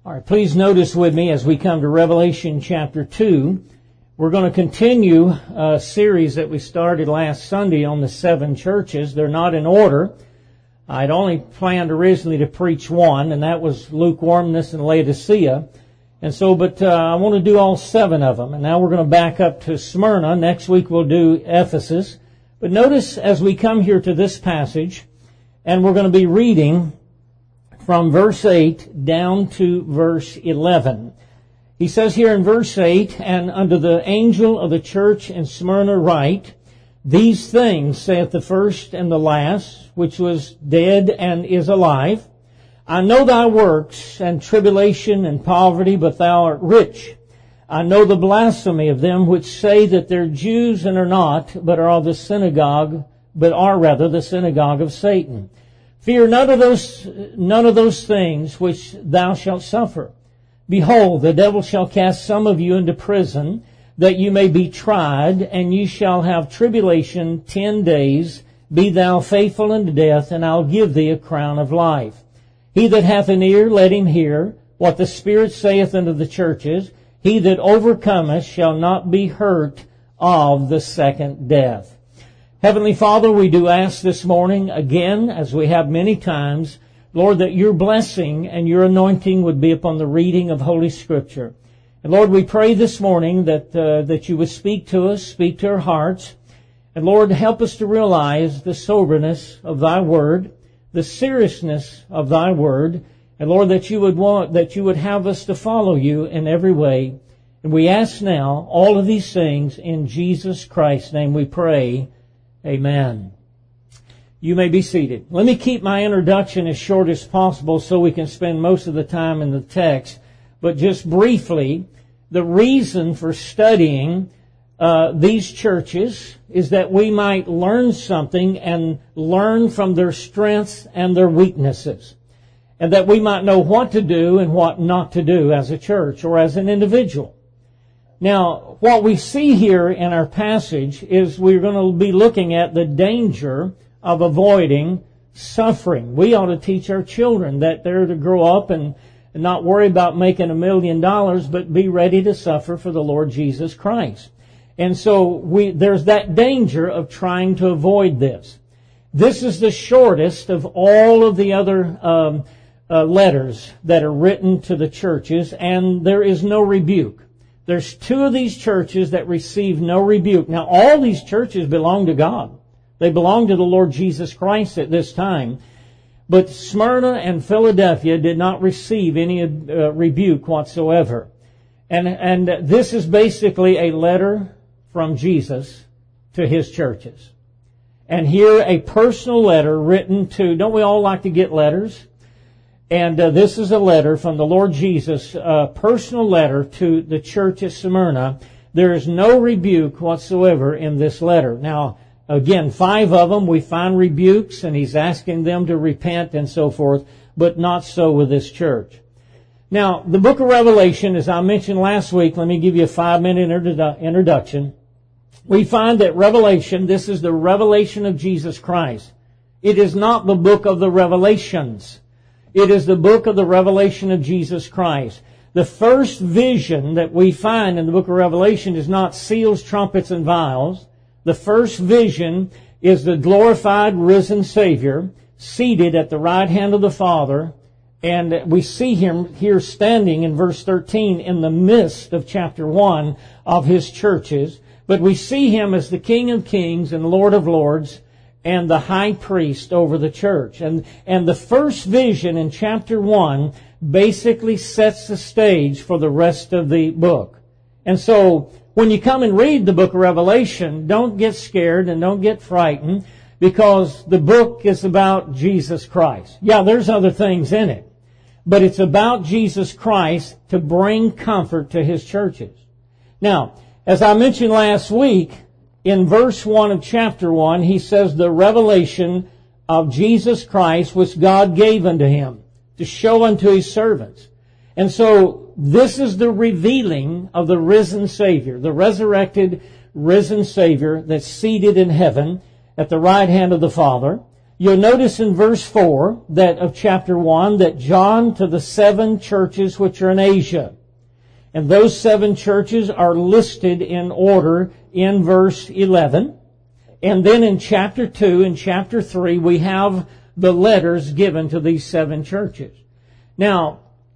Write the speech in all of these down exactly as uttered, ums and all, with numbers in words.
All right, please notice with me as we come to Revelation chapter two, we're going to continue a series that we started last Sunday on the seven churches. They're not in order. I'd only planned originally to preach one, and that was lukewarmness and Laodicea. And so, but uh, I want to do all seven of them. And now we're going to back up to Smyrna. Next week we'll do Ephesus. But notice as we come here to this passage, and we're going to be reading from verse eight down to verse eleven. He says here in verse eight, "And unto the angel of the church in Smyrna write, These things saith the first and the last, which was dead and is alive. I know thy works, and tribulation and poverty, but thou art rich. I know the blasphemy of them which say that they're Jews and are not, but are of the synagogue, but are rather the synagogue of Satan. Fear none of those, none of those things which thou shalt suffer. Behold, the devil shall cast some of you into prison, that you may be tried, and you shall have tribulation ten days. Be thou faithful unto death, and I'll give thee a crown of life. He that hath an ear, let him hear what the Spirit saith unto the churches. He that overcometh shall not be hurt of the second death." Heavenly Father, we do ask this morning, again, as we have many times, Lord, that your blessing and your anointing would be upon the reading of Holy Scripture. And Lord, we pray this morning that uh, that you would speak to us, speak to our hearts. And Lord, help us to realize the soberness of thy word, the seriousness of thy word. And Lord, that you would want, that you would have us to follow you in every way. And we ask now all of these things in Jesus Christ's name we pray. Amen. You may be seated. Let me keep my introduction as short as possible so we can spend most of the time in the text. But just briefly, the reason for studying uh, these churches is that we might learn something and learn from their strengths and their weaknesses. And that we might know what to do and what not to do as a church or as an individual. Now, what we see here in our passage is we're going to be looking at the danger of avoiding suffering. We ought to teach our children that they're to grow up and not worry about making a million dollars, but be ready to suffer for the Lord Jesus Christ. And so we, there's that danger of trying to avoid this. This is the shortest of all of the other um, uh, letters that are written to the churches, and there is no rebuke. There's two of these churches that receive no rebuke. Now, all these churches belong to God. They belong to the Lord Jesus Christ at this time. But Smyrna and Philadelphia did not receive any uh, rebuke whatsoever. And, and this is basically a letter from Jesus to his churches. And here a personal letter written to, don't we all like to get letters? And uh, this is a letter from the Lord Jesus, a personal letter to the church at Smyrna. There is no rebuke whatsoever in this letter. Now, again, five of them we find rebukes, and he's asking them to repent and so forth, but not so with this church. Now, the book of Revelation, as I mentioned last week, let me give you a five-minute introdu- introduction. We find that Revelation, this is the revelation of Jesus Christ. It is not the book of the Revelations. It is the book of the revelation of Jesus Christ. The first vision that we find in the book of Revelation is not seals, trumpets, and vials. The first vision is the glorified, risen Savior seated at the right hand of the Father. And we see him here standing in verse thirteen in the midst of chapter one of his churches. But we see him as the King of Kings and Lord of Lords and the high priest over the church. And, and the first vision in chapter one basically sets the stage for the rest of the book. And so when you come and read the book of Revelation, don't get scared and don't get frightened, because the book is about Jesus Christ. Yeah, there's other things in it, but it's about Jesus Christ to bring comfort to his churches. Now, as I mentioned last week, in verse one of chapter one, he says the revelation of Jesus Christ which God gave unto him to show unto his servants. And so this is the revealing of the risen Savior, the resurrected, risen Savior that's seated in heaven at the right hand of the Father. you'll notice in verse four that of chapter one that John to the seven churches which are in Asia. And those seven churches are listed in order in verse eleven. And then in chapter two and chapter three, we have the letters given to these seven churches. Now,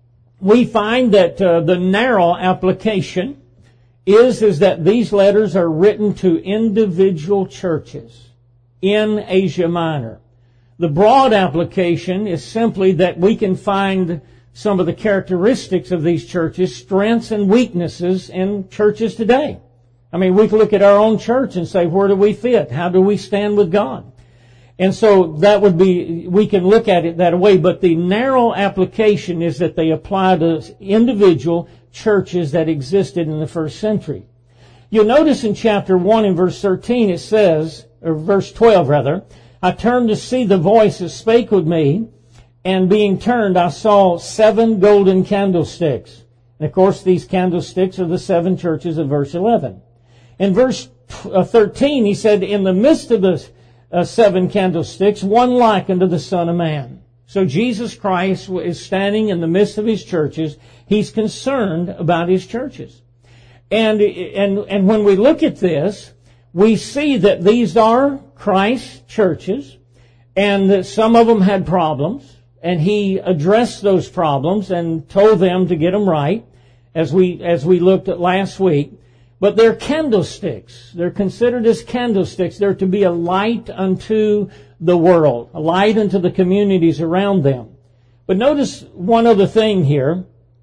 we find that uh, the narrow application is, is that these letters are written to individual churches in Asia Minor. The broad application is simply that we can find some of the characteristics of these churches, strengths and weaknesses in churches today. I mean, we can look at our own church and say, where do we fit? How do we stand with God? And so that would be, we can look at it that way, but the narrow application is that they apply to individual churches that existed in the first century. You'll notice in chapter one in verse thirteen it says, or verse twelve rather, I turned to see the voice that spake with me, and being turned, I saw seven golden candlesticks. And of course, these candlesticks are the seven churches of verse eleven. In verse thirteen, he said, in the midst of the uh, seven candlesticks, one like unto the Son of Man. So Jesus Christ is standing in the midst of his churches. He's concerned about his churches. And, and, and when we look at this, we see that these are Christ's churches, and that some of them had problems. And he addressed those problems and told them to get them right, as we as we looked at last week. But they're candlesticks. They're considered as candlesticks. They're to be a light unto the world, a light unto the communities around them. But notice one other thing here.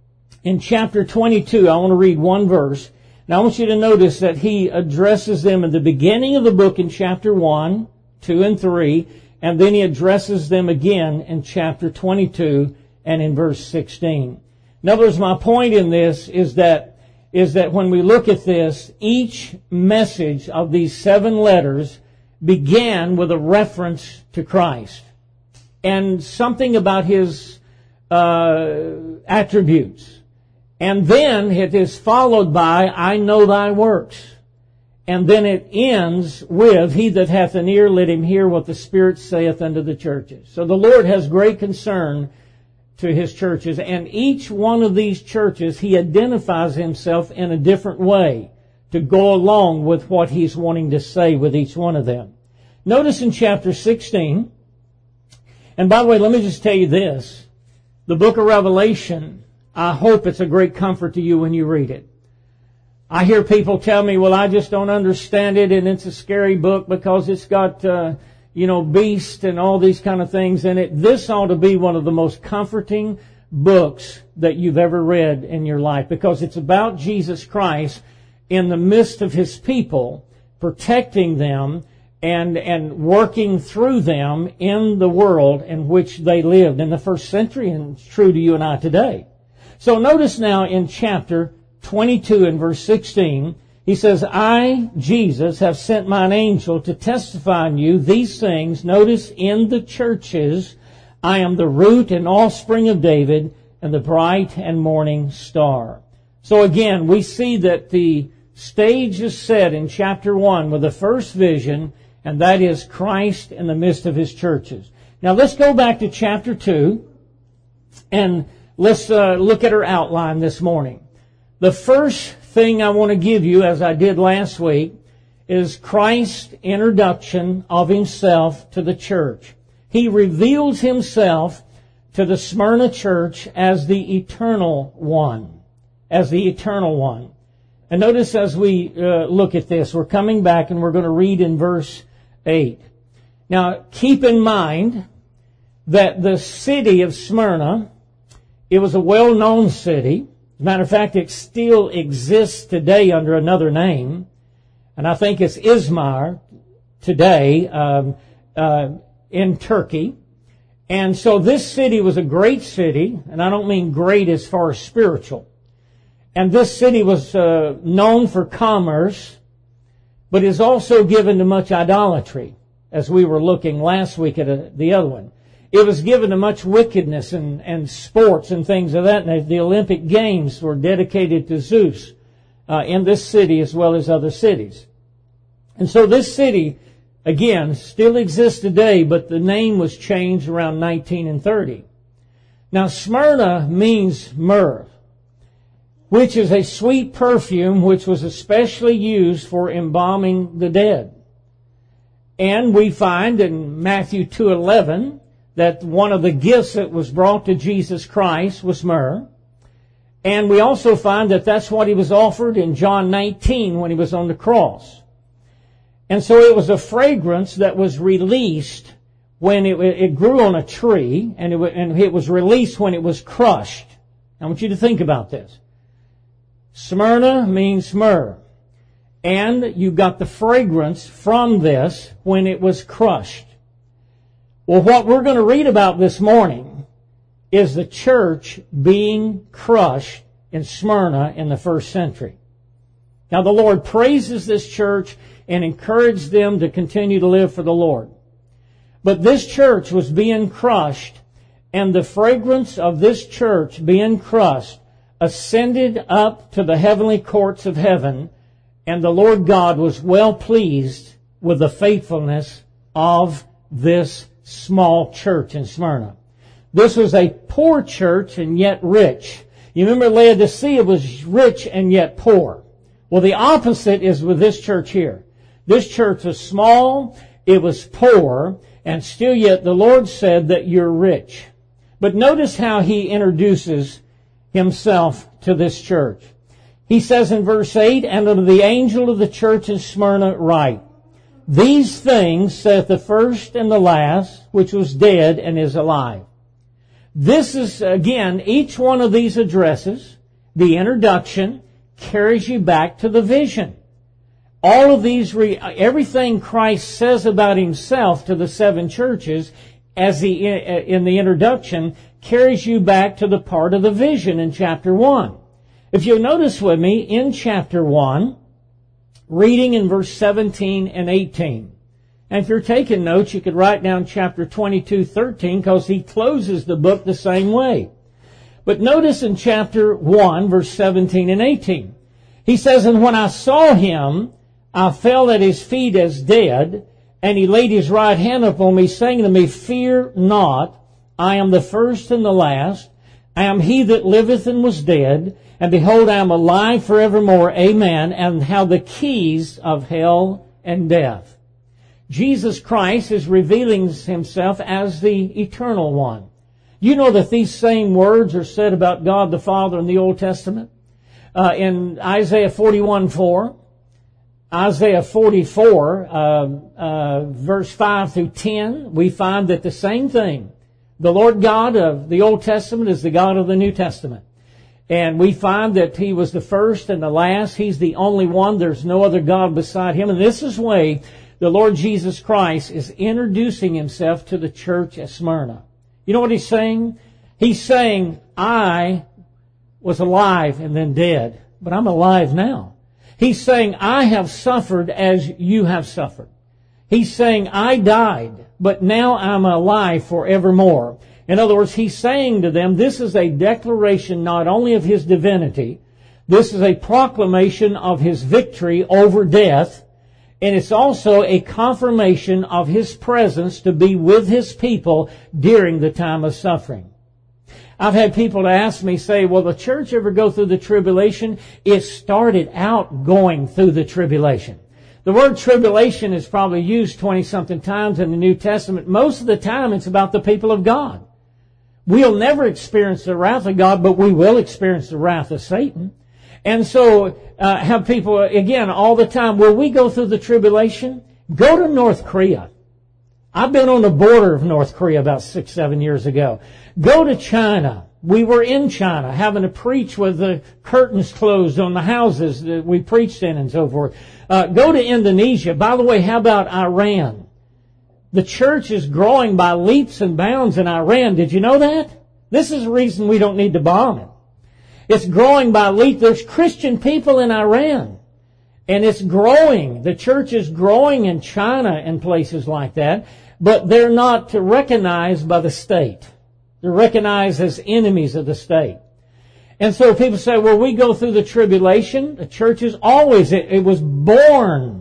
In chapter twenty-two, I want to read one verse. Now I want you to notice that he addresses them at the beginning of the book in chapter one, two, and three. And then he addresses them again in chapter twenty-two and in verse sixteen. In other words, my point in this is that, is that when we look at this, each message of these seven letters began with a reference to Christ and something about his uh, attributes. And then it is followed by, I know thy works. And then it ends with, he that hath an ear, let him hear what the Spirit saith unto the churches. So the Lord has great concern to his churches. And each one of these churches, he identifies himself in a different way to go along with what he's wanting to say with each one of them. Notice in chapter sixteen, and by the way, let me just tell you this. The book of Revelation, I hope it's a great comfort to you when you read it. I hear people tell me, well, I just don't understand it, and it's a scary book because it's got, uh, you know, beast and all these kind of things in it. This ought to be one of the most comforting books that you've ever read in your life, because it's about Jesus Christ in the midst of his people, protecting them and, and working through them in the world in which they lived in the first century, and it's true to you and I today. So notice now in chapter twenty-two and verse sixteen, he says, I, Jesus, have sent mine angel to testify on you these things. Notice, in the churches, I am the root and offspring of David and the bright and morning star. So again, we see that the stage is set in chapter one with the first vision, and that is Christ in the midst of his churches. Now let's go back to chapter two, and let's uh, look at our outline this morning. The first thing I want to give you, as I did last week, is Christ's introduction of himself to the church. He reveals himself to the Smyrna church as the eternal one. As the eternal one. And notice as we uh, look at this, we're coming back and we're going to read in verse eight. Now, keep in mind that the city of Smyrna, it was a well-known city. As a matter of fact, it still exists today under another name. And I think it's Izmir today um, uh, in Turkey. And so this city was a great city, and I don't mean great as far as spiritual. And this city was uh, known for commerce, but is also given to much idolatry, as we were looking last week at a, the other one. It was given to much wickedness and, and sports and things of that. And the Olympic Games were dedicated to Zeus uh, in this city as well as other cities. And so this city Again, still exists today, but the name was changed around nineteen thirty. Now, Smyrna means myrrh, which is a sweet perfume which was especially used for embalming the dead. And we find in Matthew two eleven that one of the gifts that was brought to Jesus Christ was myrrh. And we also find that that's what he was offered in John nineteen when he was on the cross. And so it was a fragrance that was released when it, it grew on a tree, and it, and it was released when it was crushed. I want you to think about this. Smyrna means myrrh. And you got the fragrance from this when it was crushed. Well, what we're going to read about this morning is the church being crushed in Smyrna in the first century. Now, the Lord praises this church and encouraged them to continue to live for the Lord. But this church was being crushed, and the fragrance of this church being crushed ascended up to the heavenly courts of heaven, and the Lord God was well pleased with the faithfulness of this small church in Smyrna. This was a poor church and yet rich. You remember Laodicea was rich and yet poor. Well, the opposite is with this church here. This church was small, it was poor, and still yet the Lord said that you're rich. But notice how he introduces himself to this church. He says in verse eight, "And unto the angel of the church in Smyrna write, These things saith the first and the last, which was dead and is alive." This is, again, each one of these addresses, the introduction, carries you back to the vision. All of these, re- everything Christ says about himself to the seven churches as the, in the introduction carries you back to the part of the vision in chapter one. If you'll notice with me, in chapter one, reading in verse seventeen and eighteen. And if you're taking notes, you could write down chapter twenty-two, thirteen, because he closes the book the same way. But notice in chapter one, verse seventeen and eighteen. He says, "And when I saw him, I fell at his feet as dead, and he laid his right hand upon me, saying to me, Fear not, I am the first and the last. I am he that liveth and was dead, and behold, I am alive forevermore. Amen. And have the keys of hell and death." Jesus Christ is revealing himself as the eternal one. You know that these same words are said about God the Father in the Old Testament. Uh, in Isaiah forty-one four, Isaiah forty-four, uh, uh, verse five through ten, we find that the same thing. The Lord God of the Old Testament is the God of the New Testament. And we find that he was the first and the last. He's the only one. There's no other God beside him. And this is the way the Lord Jesus Christ is introducing himself to the church at Smyrna. You know what he's saying? He's saying, I was alive and then dead, but I'm alive now. He's saying, I have suffered as you have suffered. He's saying, I died, but now I'm alive forevermore. In other words, he's saying to them, this is a declaration not only of his divinity, this is a proclamation of his victory over death, and it's also a confirmation of his presence to be with his people during the time of suffering. I've had people ask me, say, will the church ever go through the tribulation? It started out going through the tribulation. The word tribulation is probably used twenty-something times in the New Testament. Most of the time it's about the people of God. We'll never experience the wrath of God, but we will experience the wrath of Satan. And so uh, have people, again, all the time, will we go through the tribulation? Go to North Korea. I've been on the border of North Korea about six, seven years ago. Go to China. We were in China having to preach with the curtains closed on the houses that we preached in and so forth. Uh, go to Indonesia. By the way, how about Iran? The church is growing by leaps and bounds in Iran. Did you know that? This is the reason we don't need to bomb it. It's growing by leaps. There's Christian people in Iran. And it's growing. The church is growing in China and places like that. But they're not recognized by the state. They're recognized as enemies of the state. And so people say, well, we go through the tribulation. The church is always, it, it was born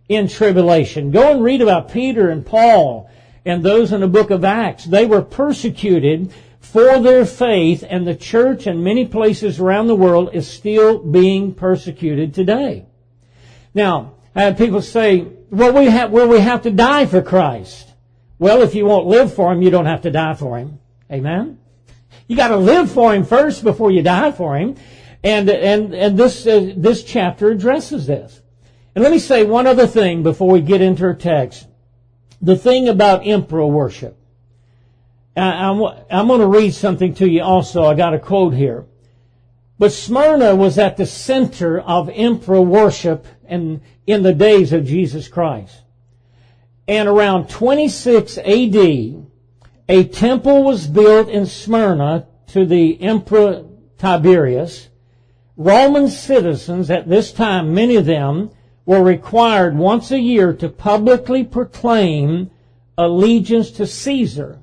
in tribulation. Go and read about Peter and Paul and those in the book of Acts. They were persecuted for their faith, and the church in many places around the world is still being persecuted today. Now, I have people say, well, we have, well, we have to die for Christ. Well, if you won't live for Him, you don't have to die for Him. Amen? You got to live for Him first before you die for Him. And, and, and this, uh, this chapter addresses this. And let me say one other thing before we get into our text. The thing about emperor worship. I'm, I'm going to read something to you also. I got a quote here. But Smyrna was at the center of emperor worship in, in the days of Jesus Christ. And around twenty-six A D, a temple was built in Smyrna to the Emperor Tiberius. Roman citizens at this time, many of them, were required once a year to publicly proclaim allegiance to Caesar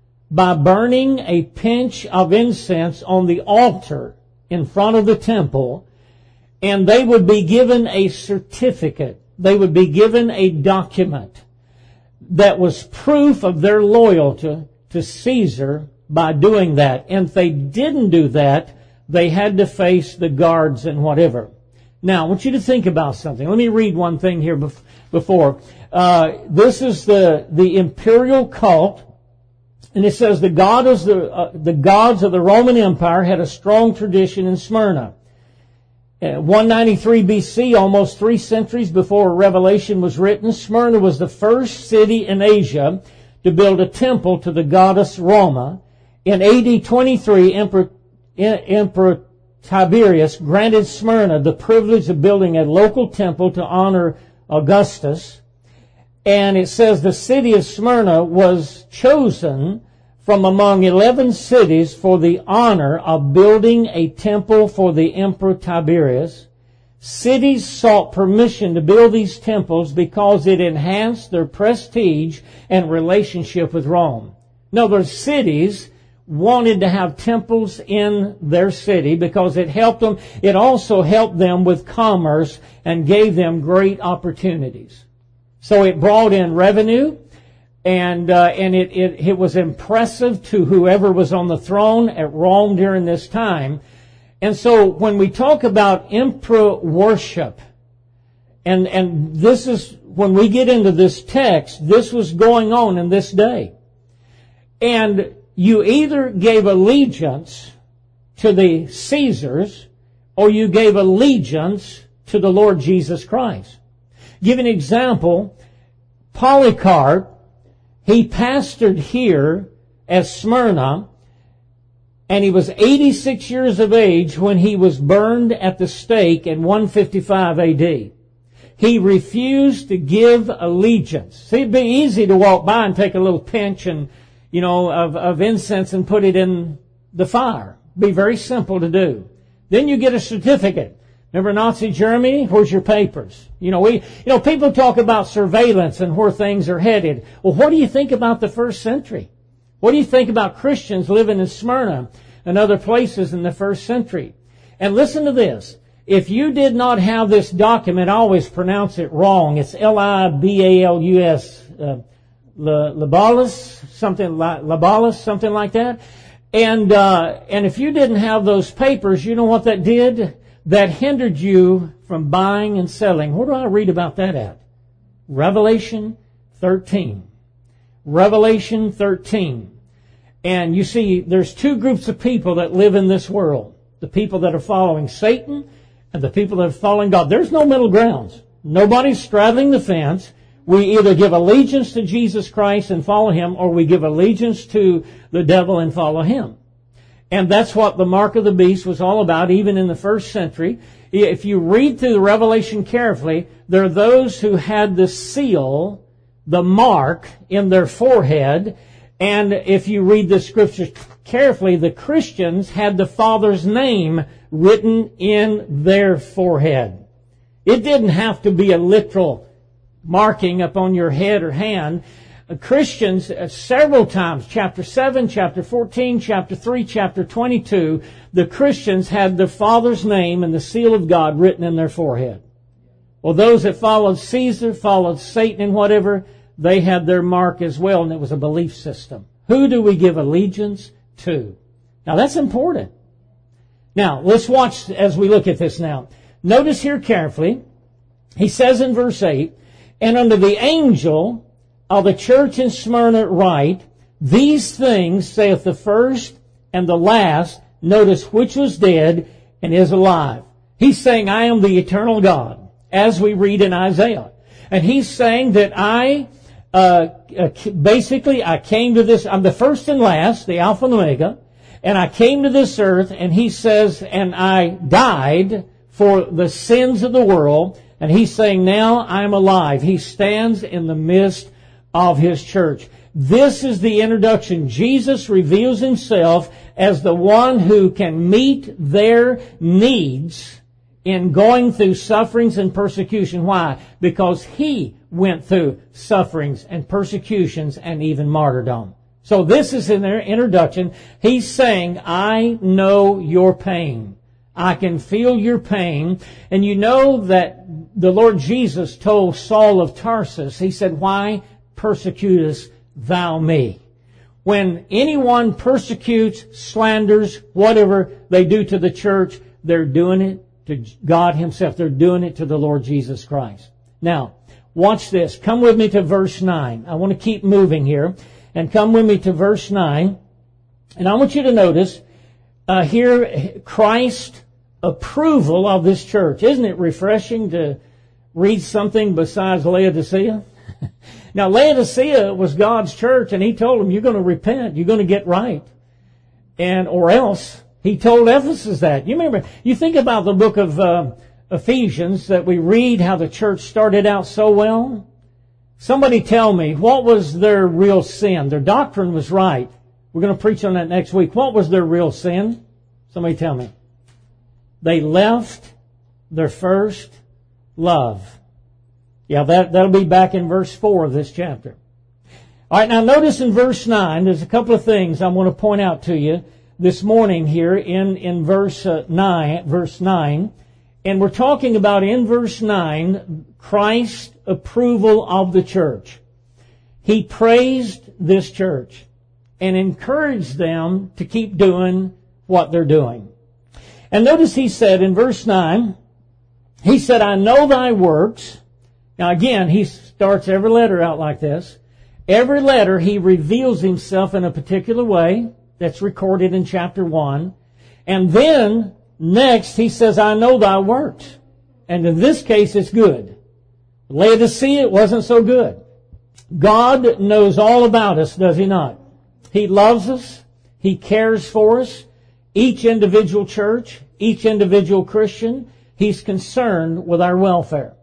by burning a pinch of incense on the altar in front of the temple, and they would be given a certificate. They would be given a document that was proof of their loyalty to Caesar by doing that. And if they didn't do that, they had to face the guards and whatever. Now, I want you to think about something. Let me read one thing here before. Uh, this is the, the imperial cult. And it says the god is the uh, the gods of the Roman Empire had a strong tradition in Smyrna. Uh, one ninety-three B C, almost three centuries before Revelation was written, Smyrna was the first city in Asia to build a temple to the goddess Roma. In A D twenty-three, Emperor, Emperor Tiberius granted Smyrna the privilege of building a local temple to honor Augustus. And it says the city of Smyrna was chosen from among eleven cities for the honor of building a temple for the Emperor Tiberius. Cities sought permission to build these temples because it enhanced their prestige and relationship with Rome. In other words, cities wanted to have temples in their city because it helped them. It also helped them with commerce and gave them great opportunities. So it brought in revenue, and uh, and it, it it was impressive to whoever was on the throne at Rome during this time. And so when we talk about emperor worship, and and this is when we get into this text, this was going on in this day. And you either gave allegiance to the Caesars or you gave allegiance to the Lord Jesus Christ. Give an example. Polycarp, he pastored here at Smyrna, and he was eighty-six years of age when he was burned at the stake in one fifty-five A D. He refused to give allegiance. See, it'd be easy to walk by and take a little pinch and, you know, of, of incense and put it in the fire. It'd be very simple to do. Then you get a certificate. Remember Nazi Germany? Where's your papers? You know, we, you know, people talk about surveillance and where things are headed. Well, what do you think about the first century? What do you think about Christians living in Smyrna and other places in the first century? And listen to this. If you did not have this document, I always pronounce it wrong. It's L I B A L U S, uh, Libalis, something like, Libalis, something like that. And, uh, and if you didn't have those papers, you know what that did? That hindered you from buying and selling. Where do I read about that at? Revelation thirteen. Revelation thirteen. And you see, there's two groups of people that live in this world. The people that are following Satan and the people that are following God. There's no middle grounds. Nobody's straddling the fence. We either give allegiance to Jesus Christ and follow Him, or we give allegiance to the devil and follow him. And that's what the mark of the beast was all about, even in the first century. If you read through the Revelation carefully, there are those who had the seal, the mark, in their forehead. And if you read the scriptures carefully, the Christians had the Father's name written in their forehead. It didn't have to be a literal marking upon your head or hand. Christians, uh, several times, chapter seven, chapter fourteen, chapter three, chapter twenty-two, the Christians had the Father's name and the seal of God written in their forehead. Well, those that followed Caesar, followed Satan and whatever, they had their mark as well, and it was a belief system. Who do we give allegiance to? Now, that's important. Now, let's watch as we look at this now. Notice here carefully, he says in verse eight, and unto the angel of the church in Smyrna write, these things saith the first and the last, notice which was dead and is alive. He's saying, I am the eternal God, as we read in Isaiah. And he's saying that I, uh, basically, I came to this, I'm the first and last, the Alpha and Omega, and I came to this earth, and he says, and I died for the sins of the world, and he's saying, now I'm alive. He stands in the midst of his church. This is the introduction. Jesus reveals himself as the one who can meet their needs in going through sufferings and persecution. Why? Because he went through sufferings and persecutions and even martyrdom. So this is in their introduction. He's saying, I know your pain. I can feel your pain. And you know that the Lord Jesus told Saul of Tarsus, he said, why persecutest thou me? When anyone persecutes, slanders, whatever they do to the church, they're doing it to God himself. They're doing it to the Lord Jesus Christ. Now, watch this. Come with me to verse nine. I want to keep moving here. And come with me to verse nine. And I want you to notice uh, here Christ's approval of this church. Isn't it refreshing to read something besides Laodicea? Now, Laodicea was God's church, and he told them, you're going to repent. You're going to get right. And, or else, he told Ephesus that. You remember, you think about the book of uh, Ephesians, that we read how the church started out so well. Somebody tell me, what was their real sin? Their doctrine was right. We're going to preach on that next week. What was their real sin? Somebody tell me. They left their first love. Yeah, that, that'll be back in verse four of this chapter. All right, now notice in verse nine, there's a couple of things I want to point out to you this morning here in, in verse uh, nine, verse nine. And we're talking about in verse nine, Christ's approval of the church. He praised this church and encouraged them to keep doing what they're doing. And notice he said in verse nine, he said, I know thy works. Now again, he starts every letter out like this. Every letter he reveals himself in a particular way. That's recorded in chapter one. And then next he says, I know thy works. And in this case it's good. Laodicea, it wasn't so good. God knows all about us, does he not? He loves us. He cares for us. Each individual church, each individual Christian, he's concerned with our welfare.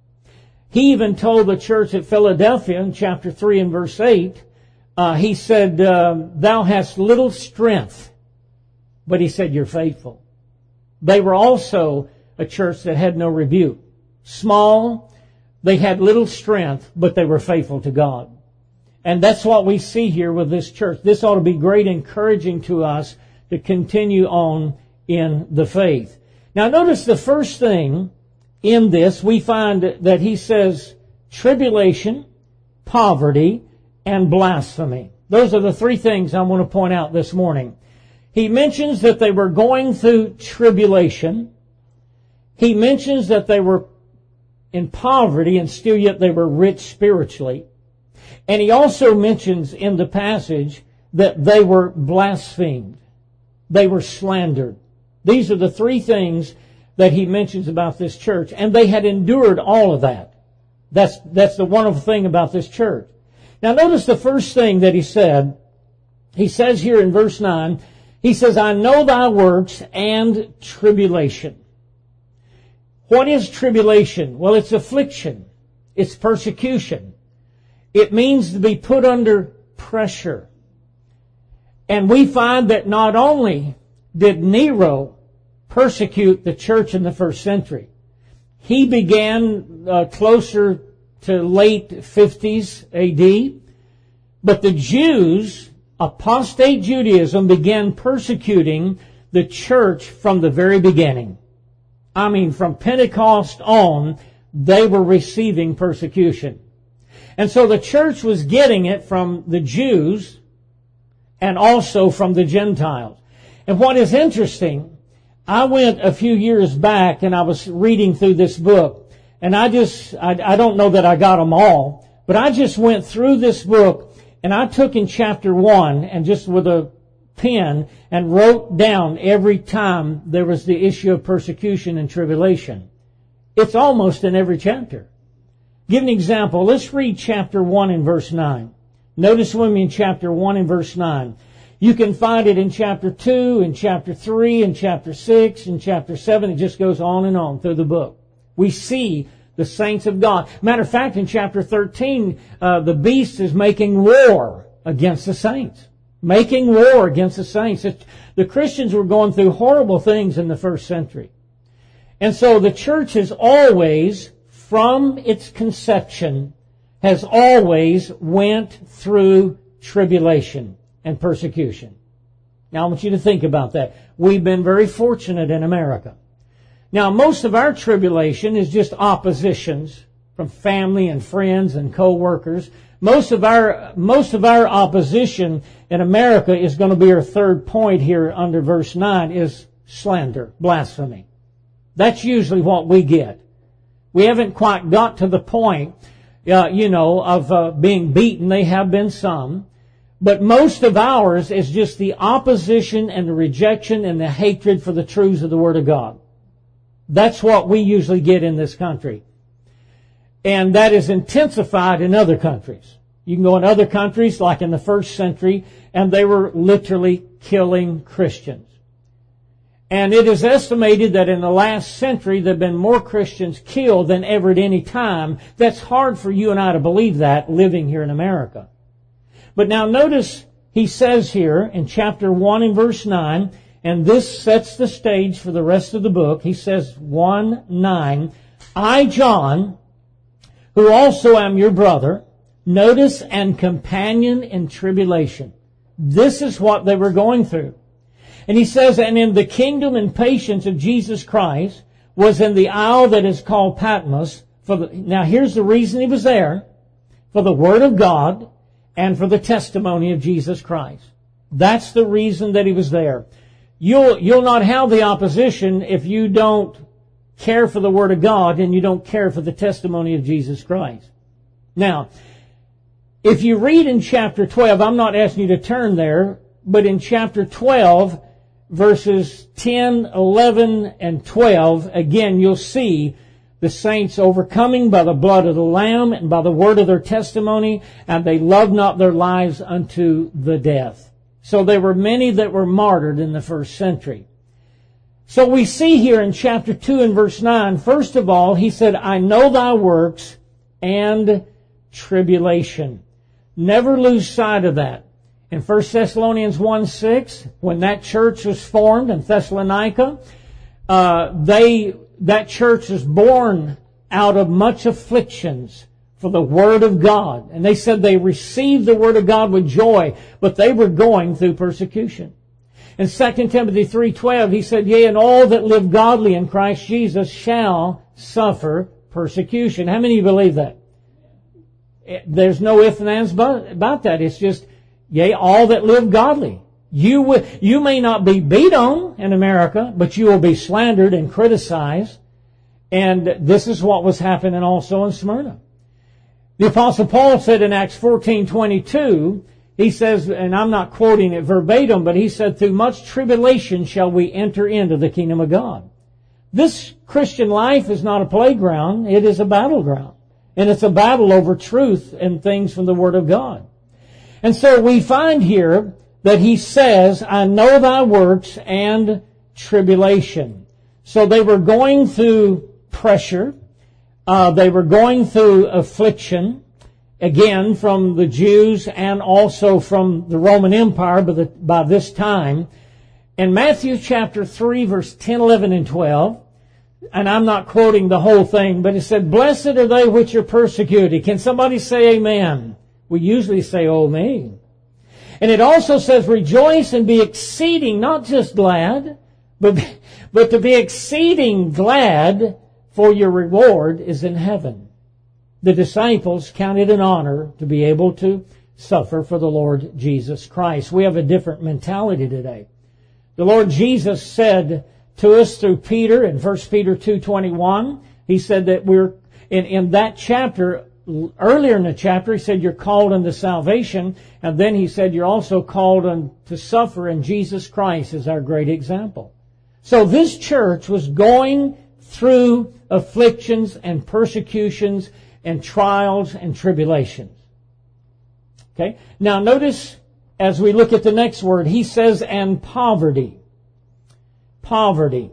He even told the church at Philadelphia in chapter three and verse eight, uh, he said, uh, thou hast little strength, but he said, you're faithful. They were also a church that had no rebuke. Small, they had little strength, but they were faithful to God. And that's what we see here with this church. This ought to be great encouraging to us to continue on in the faith. Now notice the first thing in this, we find that he says tribulation, poverty, and blasphemy. Those are the three things I want to point out this morning. He mentions that they were going through tribulation. He mentions that they were in poverty and still yet they were rich spiritually. And he also mentions in the passage that they were blasphemed. They were slandered. These are the three things that he mentions about this church. And they had endured all of that. That's, that's the wonderful thing about this church. Now notice the first thing that he said. He says here in verse nine, he says, I know thy works and tribulation. What is tribulation? Well, it's affliction. It's persecution. It means to be put under pressure. And we find that not only did Nero persecute the church in the first century, he began uh, closer to late fifties A D, but the Jews, apostate Judaism, began persecuting the church from the very beginning. I mean, from Pentecost on, they were receiving persecution. And so the church was getting it from the Jews and also from the Gentiles. And what is interesting, I went a few years back and I was reading through this book, and I just, I, I don't know that I got them all, but I just went through this book and I took in chapter one and just with a pen and wrote down every time there was the issue of persecution and tribulation. It's almost in every chapter. Give an example. Let's read chapter one and verse nine. Notice with me in chapter one and verse nine. You can find it in chapter two, in chapter three, in chapter six, in chapter seven. It just goes on and on through the book. We see the saints of God. Matter of fact, in chapter thirteen, uh, the beast is making war against the saints. Making war against the saints. It, the Christians were going through horrible things in the first century. And so the church has always, from its conception, has always went through tribulation and persecution. Now I want you to think about that. We've been very fortunate in America. Now most of our tribulation is just oppositions from family and friends and co-workers. Most of our, most of our opposition in America is going to be our third point here under verse nine, is slander, blasphemy. That's usually what we get. We haven't quite got to the point, uh, you know, of uh, being beaten. They have been some. But most of ours is just the opposition and the rejection and the hatred for the truths of the Word of God. That's what we usually get in this country. And that is intensified in other countries. You can go in other countries, like in the first century, and they were literally killing Christians. And it is estimated that in the last century there have been more Christians killed than ever at any time. That's hard for you and I to believe that, living here in America. But now notice he says here in chapter one and verse nine, and this sets the stage for the rest of the book. He says, one nine, I, John, who also am your brother, notice, and companion in tribulation. This is what they were going through. And he says, and in the kingdom and patience of Jesus Christ was in the isle that is called Patmos. For the, now here's the reason he was there. For the word of God and for the testimony of Jesus Christ. That's the reason that he was there. You'll, you'll not have the opposition if you don't care for the word of God and you don't care for the testimony of Jesus Christ. Now, if you read in chapter twelve, I'm not asking you to turn there, but in chapter twelve, verses ten, eleven, and twelve, again, you'll see the saints overcoming by the blood of the Lamb and by the word of their testimony, and they loved not their lives unto the death. So there were many that were martyred in the first century. So we see here in chapter two and verse nine, first of all, he said, I know thy works and tribulation. Never lose sight of that. In First Thessalonians one six, when that church was formed in Thessalonica, uh, they, that church was born out of much afflictions for the Word of God. And they said they received the Word of God with joy, but they were going through persecution. In Second Timothy three twelve, he said, yea, and all that live godly in Christ Jesus shall suffer persecution. How many of you believe that? There's no ifs and ands about that. It's just, yea, all that live godly. You will, you may not be beat on in America, but you will be slandered and criticized. And this is what was happening also in Smyrna. The Apostle Paul said in Acts fourteen twenty-two, he says, and I'm not quoting it verbatim, but he said, through much tribulation shall we enter into the kingdom of God. This Christian life is not a playground. It is a battleground. And it's a battle over truth and things from the Word of God. And so we find here that he says, I know thy works and tribulation. So they were going through pressure. Uh, they were going through affliction, again, from the Jews and also from the Roman Empire by, the, by this time. In Matthew chapter three, verse ten, eleven, and twelve, and I'm not quoting the whole thing, but it said, blessed are they which are persecuted. Can somebody say amen? We usually say, oh me. And it also says, rejoice and be exceeding, not just glad, but, but to be exceeding glad, for your reward is in heaven. The disciples counted an honor to be able to suffer for the Lord Jesus Christ. We have a different mentality today. The Lord Jesus said to us through Peter in First Peter two twenty-one, He said that we're, in, in that chapter, earlier in the chapter, He said you're called unto salvation, and then He said you're also called unto to suffer, and Jesus Christ is our great example. So this church was going through afflictions and persecutions and trials and tribulations. Okay? Now notice as we look at the next word, He says, and poverty. Poverty.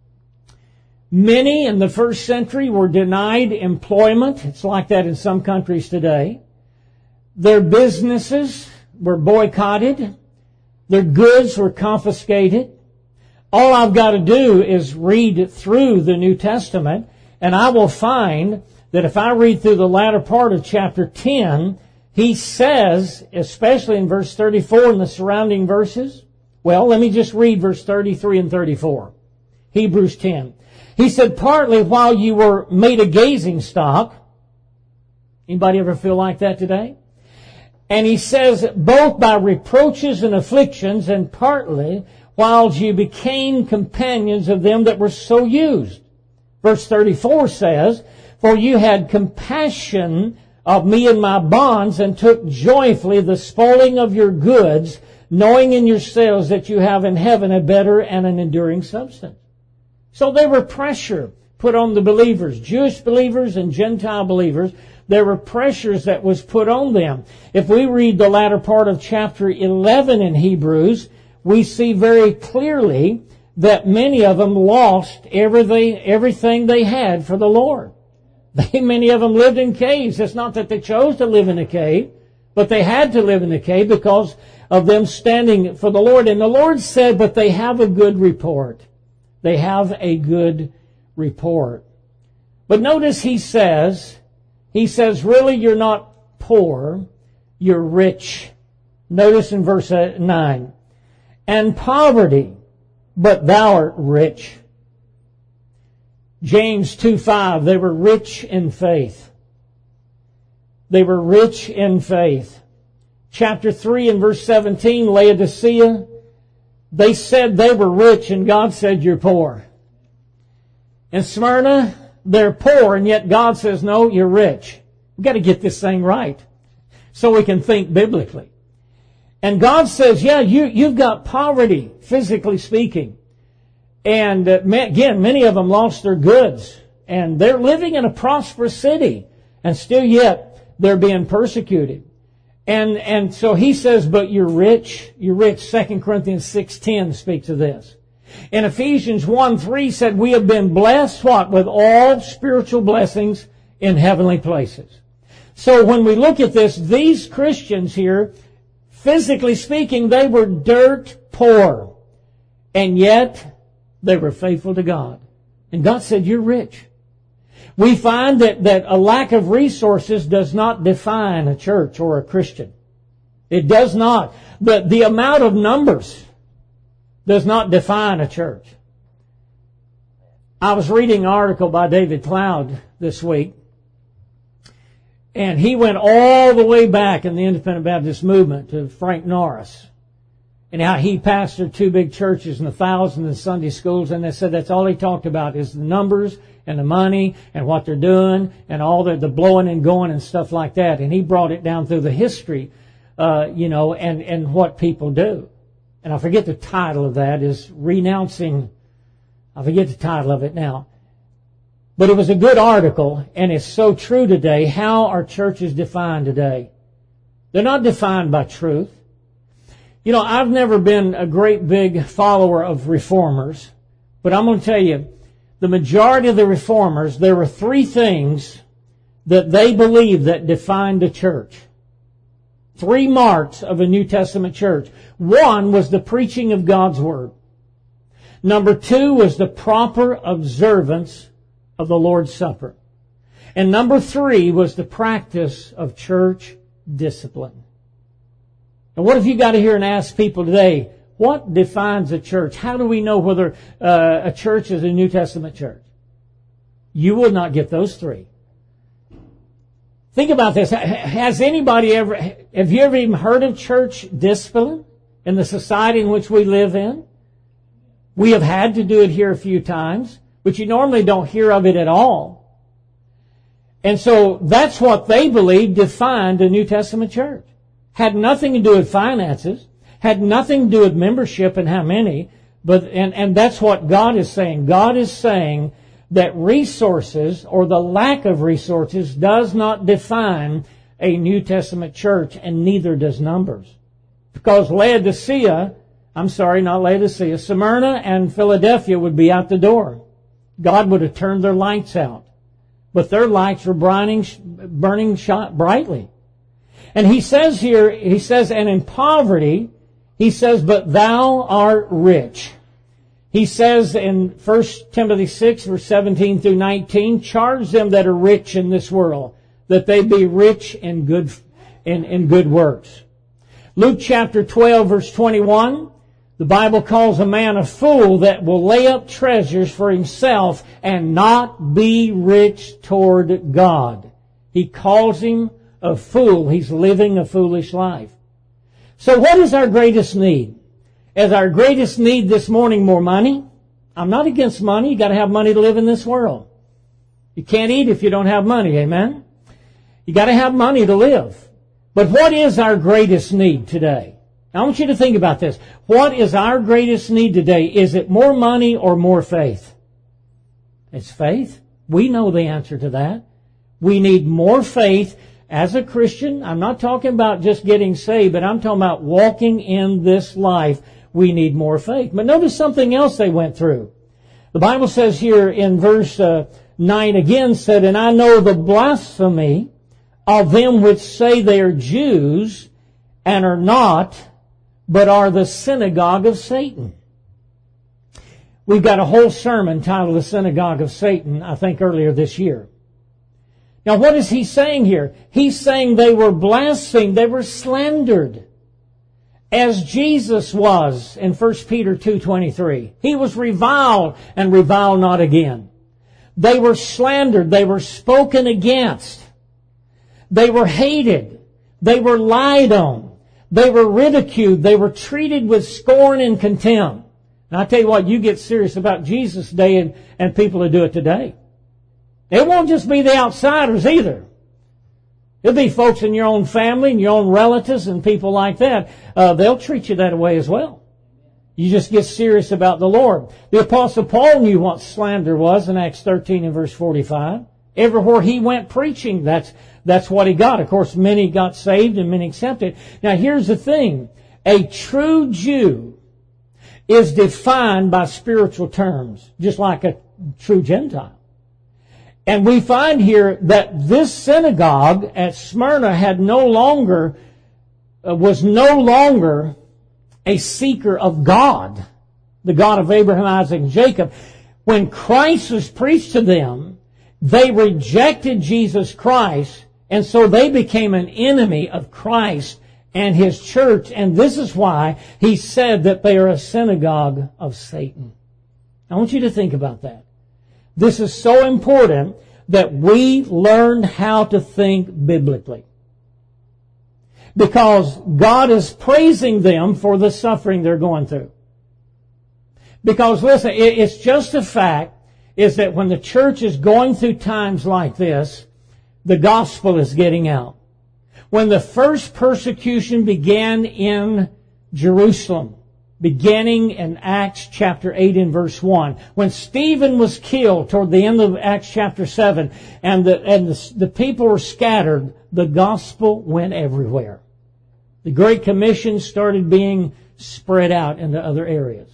Many in the first century were denied employment. It's like that in some countries today. Their businesses were boycotted. Their goods were confiscated. All I've got to do is read through the New Testament, and I will find that if I read through the latter part of chapter ten, He says, especially in verse thirty-four and the surrounding verses, well, let me just read verse thirty-three and thirty-four. Hebrews ten. He said, partly while you were made a gazing stock. Anybody ever feel like that today? And He says, both by reproaches and afflictions, and partly while you became companions of them that were so used. Verse thirty-four says, for you had compassion of me and my bonds, and took joyfully the spoiling of your goods, knowing in yourselves that you have in heaven a better and an enduring substance. So there were pressure put on the believers, Jewish believers and Gentile believers. There were pressures that was put on them. If we read the latter part of chapter eleven in Hebrews, we see very clearly that many of them lost everything, everything they had for the Lord. They, many of them lived in caves. It's not that they chose to live in a cave, but they had to live in a cave because of them standing for the Lord. And the Lord said, but they have a good report. They have a good report. But notice He says, He says, really you're not poor, you're rich. Notice in verse nine. And poverty, but thou art rich. James two five, they were rich in faith. They were rich in faith. Chapter three and verse seventeen, Laodicea, they said they were rich and God said you're poor. In Smyrna, they're poor and yet God says, no, you're rich. We've got to get this thing right so we can think biblically. And God says, yeah, you, you've got poverty, physically speaking. And uh, again, many of them lost their goods. And they're living in a prosperous city. And still yet, they're being persecuted. And and so He says, but you're rich. You're rich. Second Corinthians six ten speaks of this. In Ephesians one three said, we have been blessed, what? With all spiritual blessings in heavenly places. So when we look at this, these Christians here, physically speaking, they were dirt poor. And yet, they were faithful to God. And God said, you're rich. We find that, that a lack of resources does not define a church or a Christian. It does not. The, the amount of numbers does not define a church. I was reading an article by David Cloud this week, and he went all the way back in the Independent Baptist movement to Frank Norris, and how he pastored two big churches and a thousand in Sunday schools, and they said that's all he talked about is the numbers and the money and what they're doing and all the, the blowing and going and stuff like that. And he brought it down through the history, uh, you know, and, and what people do. And I forget the title of that is renouncing, I forget the title of it now. But it was a good article, and it's so true today. How are churches defined today? They're not defined by truth. You know, I've never been a great big follower of reformers, but I'm going to tell you, the majority of the reformers, there were three things that they believed that defined a church. Three marks of a New Testament church. One was the preaching of God's Word. Number two was the proper observance of the Lord's Supper. And number three was the practice of church discipline. And what if you got to hear and ask people today, what defines a church? How do we know whether uh, a church is a New Testament church? You will not get those three. Think about this. Has anybody ever, have you ever even heard of church discipline in the society in which we live in? We have had to do it here a few times, but you normally don't hear of it at all. And so that's what they believe defined a New Testament church. Had nothing to do with finances, had nothing to do with membership and how many, but, and, and that's what God is saying. God is saying that resources or the lack of resources does not define a New Testament church, and neither does numbers. Because Laodicea, I'm sorry, not Laodicea, Smyrna and Philadelphia would be out the door. God would have turned their lights out. But their lights were burning, burning shot brightly. And he says here, he says, and in poverty, he says, but thou art rich. He says in First Timothy six, verse seventeen through nineteen, charge them that are rich in this world, that they be rich in good, in, in good works. Luke chapter twelve, verse twenty-one, the Bible calls a man a fool that will lay up treasures for himself and not be rich toward God. He calls him a fool. He's living a foolish life. So what is our greatest need? Is our greatest need this morning more money? I'm not against money. You got to have money to live in this world. You can't eat if you don't have money. Amen? You got to have money to live. But what is our greatest need today? Now, I want you to think about this. What is our greatest need today? Is it more money or more faith? It's faith. We know the answer to that. We need more faith. As a Christian, I'm not talking about just getting saved, but I'm talking about walking in this life. We need more faith. But notice something else they went through. The Bible says here in verse uh, nine again said, and I know the blasphemy of them which say they are Jews and are not, but are the synagogue of Satan. We've got a whole sermon titled The Synagogue of Satan, I think earlier this year. Now what is he saying here? He's saying they were blasphemed, they were slandered. As Jesus was in First Peter two twenty-three. He was reviled and reviled not again. They were slandered, they were spoken against. They were hated. They were lied on. They were ridiculed. They were treated with scorn and contempt. And I tell you what, you get serious about Jesus' day and, and people who do it today. It won't just be the outsiders either. It'll be folks in your own family and your own relatives and people like that. Uh, they'll treat you that way as well. You just get serious about the Lord. The Apostle Paul knew what slander was in Acts thirteen and verse forty-five. Everywhere he went preaching, that's, that's what he got. Of course, many got saved and many accepted. Now here's the thing. A true Jew is defined by spiritual terms, just like a true Gentile. And we find here that this synagogue at Smyrna had no longer, uh, was no longer a seeker of God, the God of Abraham, Isaac, and Jacob. When Christ was preached to them, they rejected Jesus Christ, and so they became an enemy of Christ and His church. And this is why He said that they are a synagogue of Satan. I want you to think about that. This is so important that we learn how to think biblically. Because God is praising them for the suffering they're going through. Because listen, it's just a fact is that when the church is going through times like this, the gospel is getting out. When the first persecution began in Jerusalem, beginning in Acts chapter eight and verse one. When Stephen was killed toward the end of Acts chapter seven and the, and the, the people were scattered, the gospel went everywhere. The Great Commission started being spread out into other areas.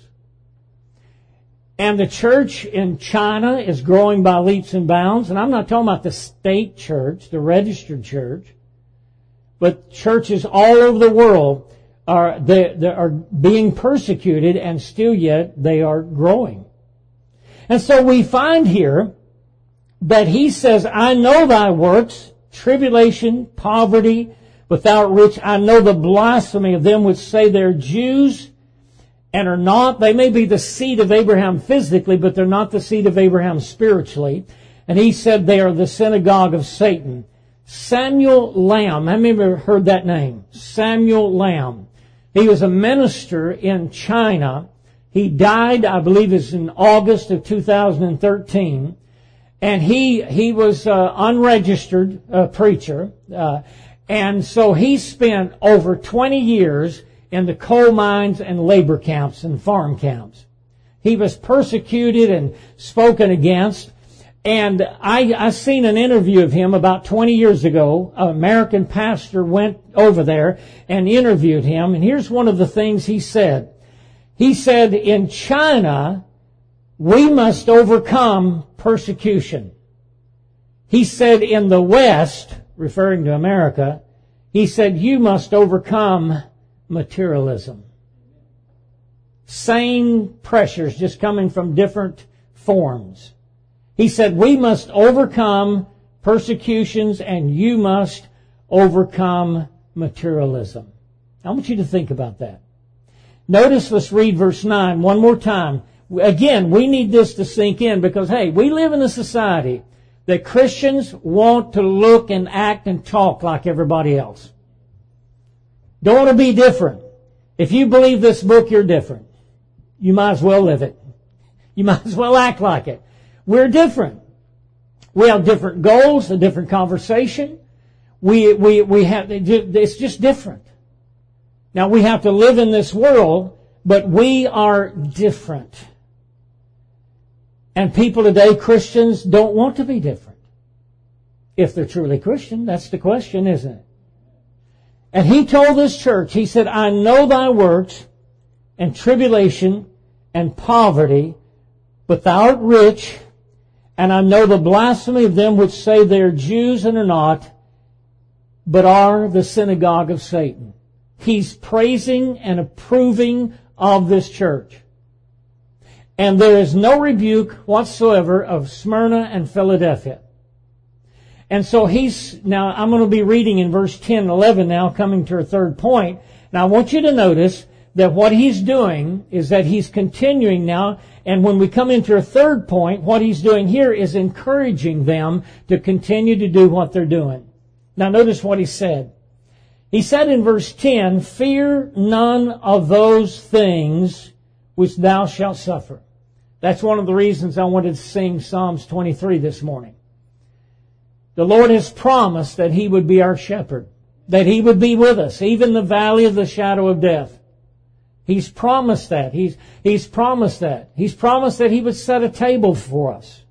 And the church in China is growing by leaps and bounds. And I'm not talking about the state church, the registered church, but churches all over the world are they, they are being persecuted, and still yet they are growing. And so we find here that he says, I know thy works, tribulation, poverty, without rich. I know the blasphemy of them which say they're Jews and are not. They may be the seed of Abraham physically, but they're not the seed of Abraham spiritually. And he said they are the synagogue of Satan. Samuel Lamb. How many of you have heard that name? Samuel Lamb. He was a minister in China. He died, I believe it's in August of two thousand thirteen. And he he was an unregistered uh, preacher. Uh, and so he spent over twenty years in the coal mines and labor camps and farm camps. He was persecuted and spoken against. And I, I seen an interview of him about twenty years ago. An American pastor went over there and interviewed him. And here's one of the things he said. He said, in China, we must overcome persecution. He said, in the West, referring to America, he said, you must overcome materialism. Same pressures, just coming from different forms. He said, we must overcome persecutions and you must overcome materialism. I want you to think about that. Notice, let's read verse nine one more time. Again, we need this to sink in because, hey, we live in a society that Christians want to look and act and talk like everybody else. Don't want to be different. If you believe this book, you're different. You might as well live it. You might as well act like it. We're different. We have different goals, a different conversation. We, we, we have, it's just different. Now we have to live in this world, but we are different. And people today, Christians, don't want to be different. If they're truly Christian, that's the question, isn't it? And he told this church, he said, I know thy works and tribulation and poverty, but thou art rich, and I know the blasphemy of them which say they are Jews and are not, but are the synagogue of Satan. He's praising and approving of this church. And there is no rebuke whatsoever of Smyrna and Philadelphia. And so he's, now I'm going to be reading in verse ten and eleven now, coming to our third point. Now I want you to notice that what he's doing is that he's continuing now, and when we come into our third point, what he's doing here is encouraging them to continue to do what they're doing. Now notice what he said. He said in verse ten, fear none of those things which thou shalt suffer. That's one of the reasons I wanted to sing Psalms twenty-three this morning. The Lord has promised that He would be our shepherd, that He would be with us, even in the valley of the shadow of death. He's promised that. He's, He's promised that. He's promised that He would set a table for us.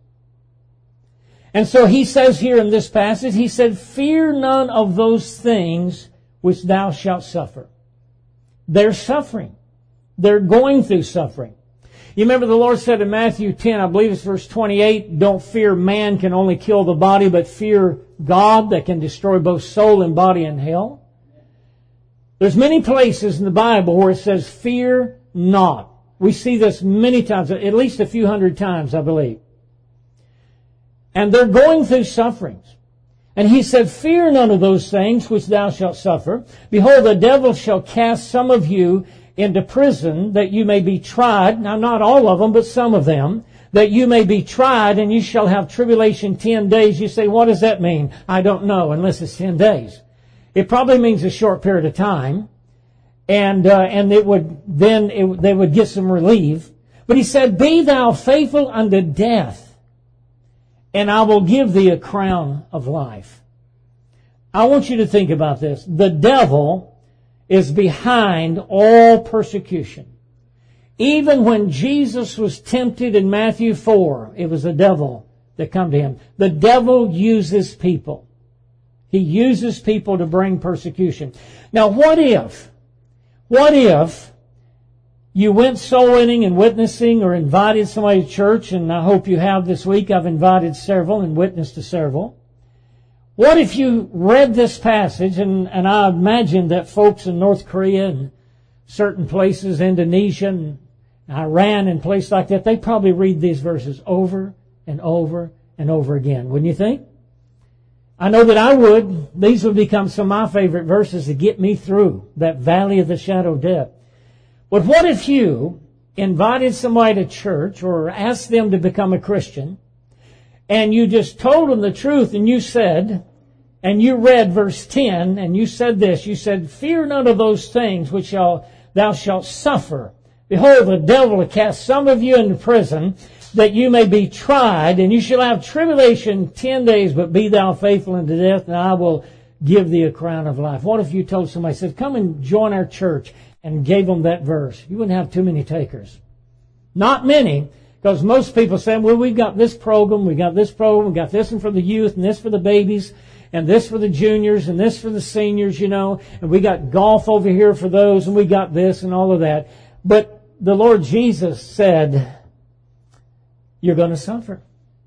And so He says here in this passage, He said, fear none of those things which thou shalt suffer. They're suffering. They're going through suffering. You remember the Lord said in Matthew ten, I believe it's verse twenty-eight, don't fear man can only kill the body, but fear God that can destroy both soul and body in hell. There's many places in the Bible where it says, fear not. We see this many times, at least a few hundred times, I believe. And they're going through sufferings. And he said, fear none of those things which thou shalt suffer. Behold, the devil shall cast some of you into prison, that you may be tried. Now, not all of them, but some of them. That you may be tried, and you shall have tribulation ten days. You say, what does that mean? I don't know, unless it's ten days. It probably means a short period of time. And uh, and it would then it, they would get some relief. But he said, be thou faithful unto death, and I will give thee a crown of life. I want you to think about this. The devil is behind all persecution. Even when Jesus was tempted in Matthew four, it was the devil that come to him. The devil uses people. He uses people to bring persecution. Now what if, what if you went soul winning and witnessing or invited somebody to church, and I hope you have this week. I've invited several and witnessed to several. What if you read this passage, and, and I imagine that folks in North Korea and certain places, Indonesia and Iran and places like that, they probably read these verses over and over and over again. Wouldn't you think? I know that I would. These would become some of my favorite verses to get me through that valley of the shadow of death. But what if you invited somebody to church or asked them to become a Christian, and you just told them the truth, and you said, and you read verse ten, and you said this, you said, fear none of those things which shall, thou shalt suffer. Behold, the devil will cast some of you into prison, that you may be tried, and you shall have tribulation ten days, but be thou faithful unto death, and I will give thee a crown of life. What if you told somebody, said, come and join our church, and gave them that verse? You wouldn't have too many takers. Not many, because most people say, well, we've got this program, we got this program, we got this one for the youth, and this for the babies, and this for the juniors, and this for the seniors, you know, and we got golf over here for those, and we got this and all of that. But the Lord Jesus said, you're going to suffer.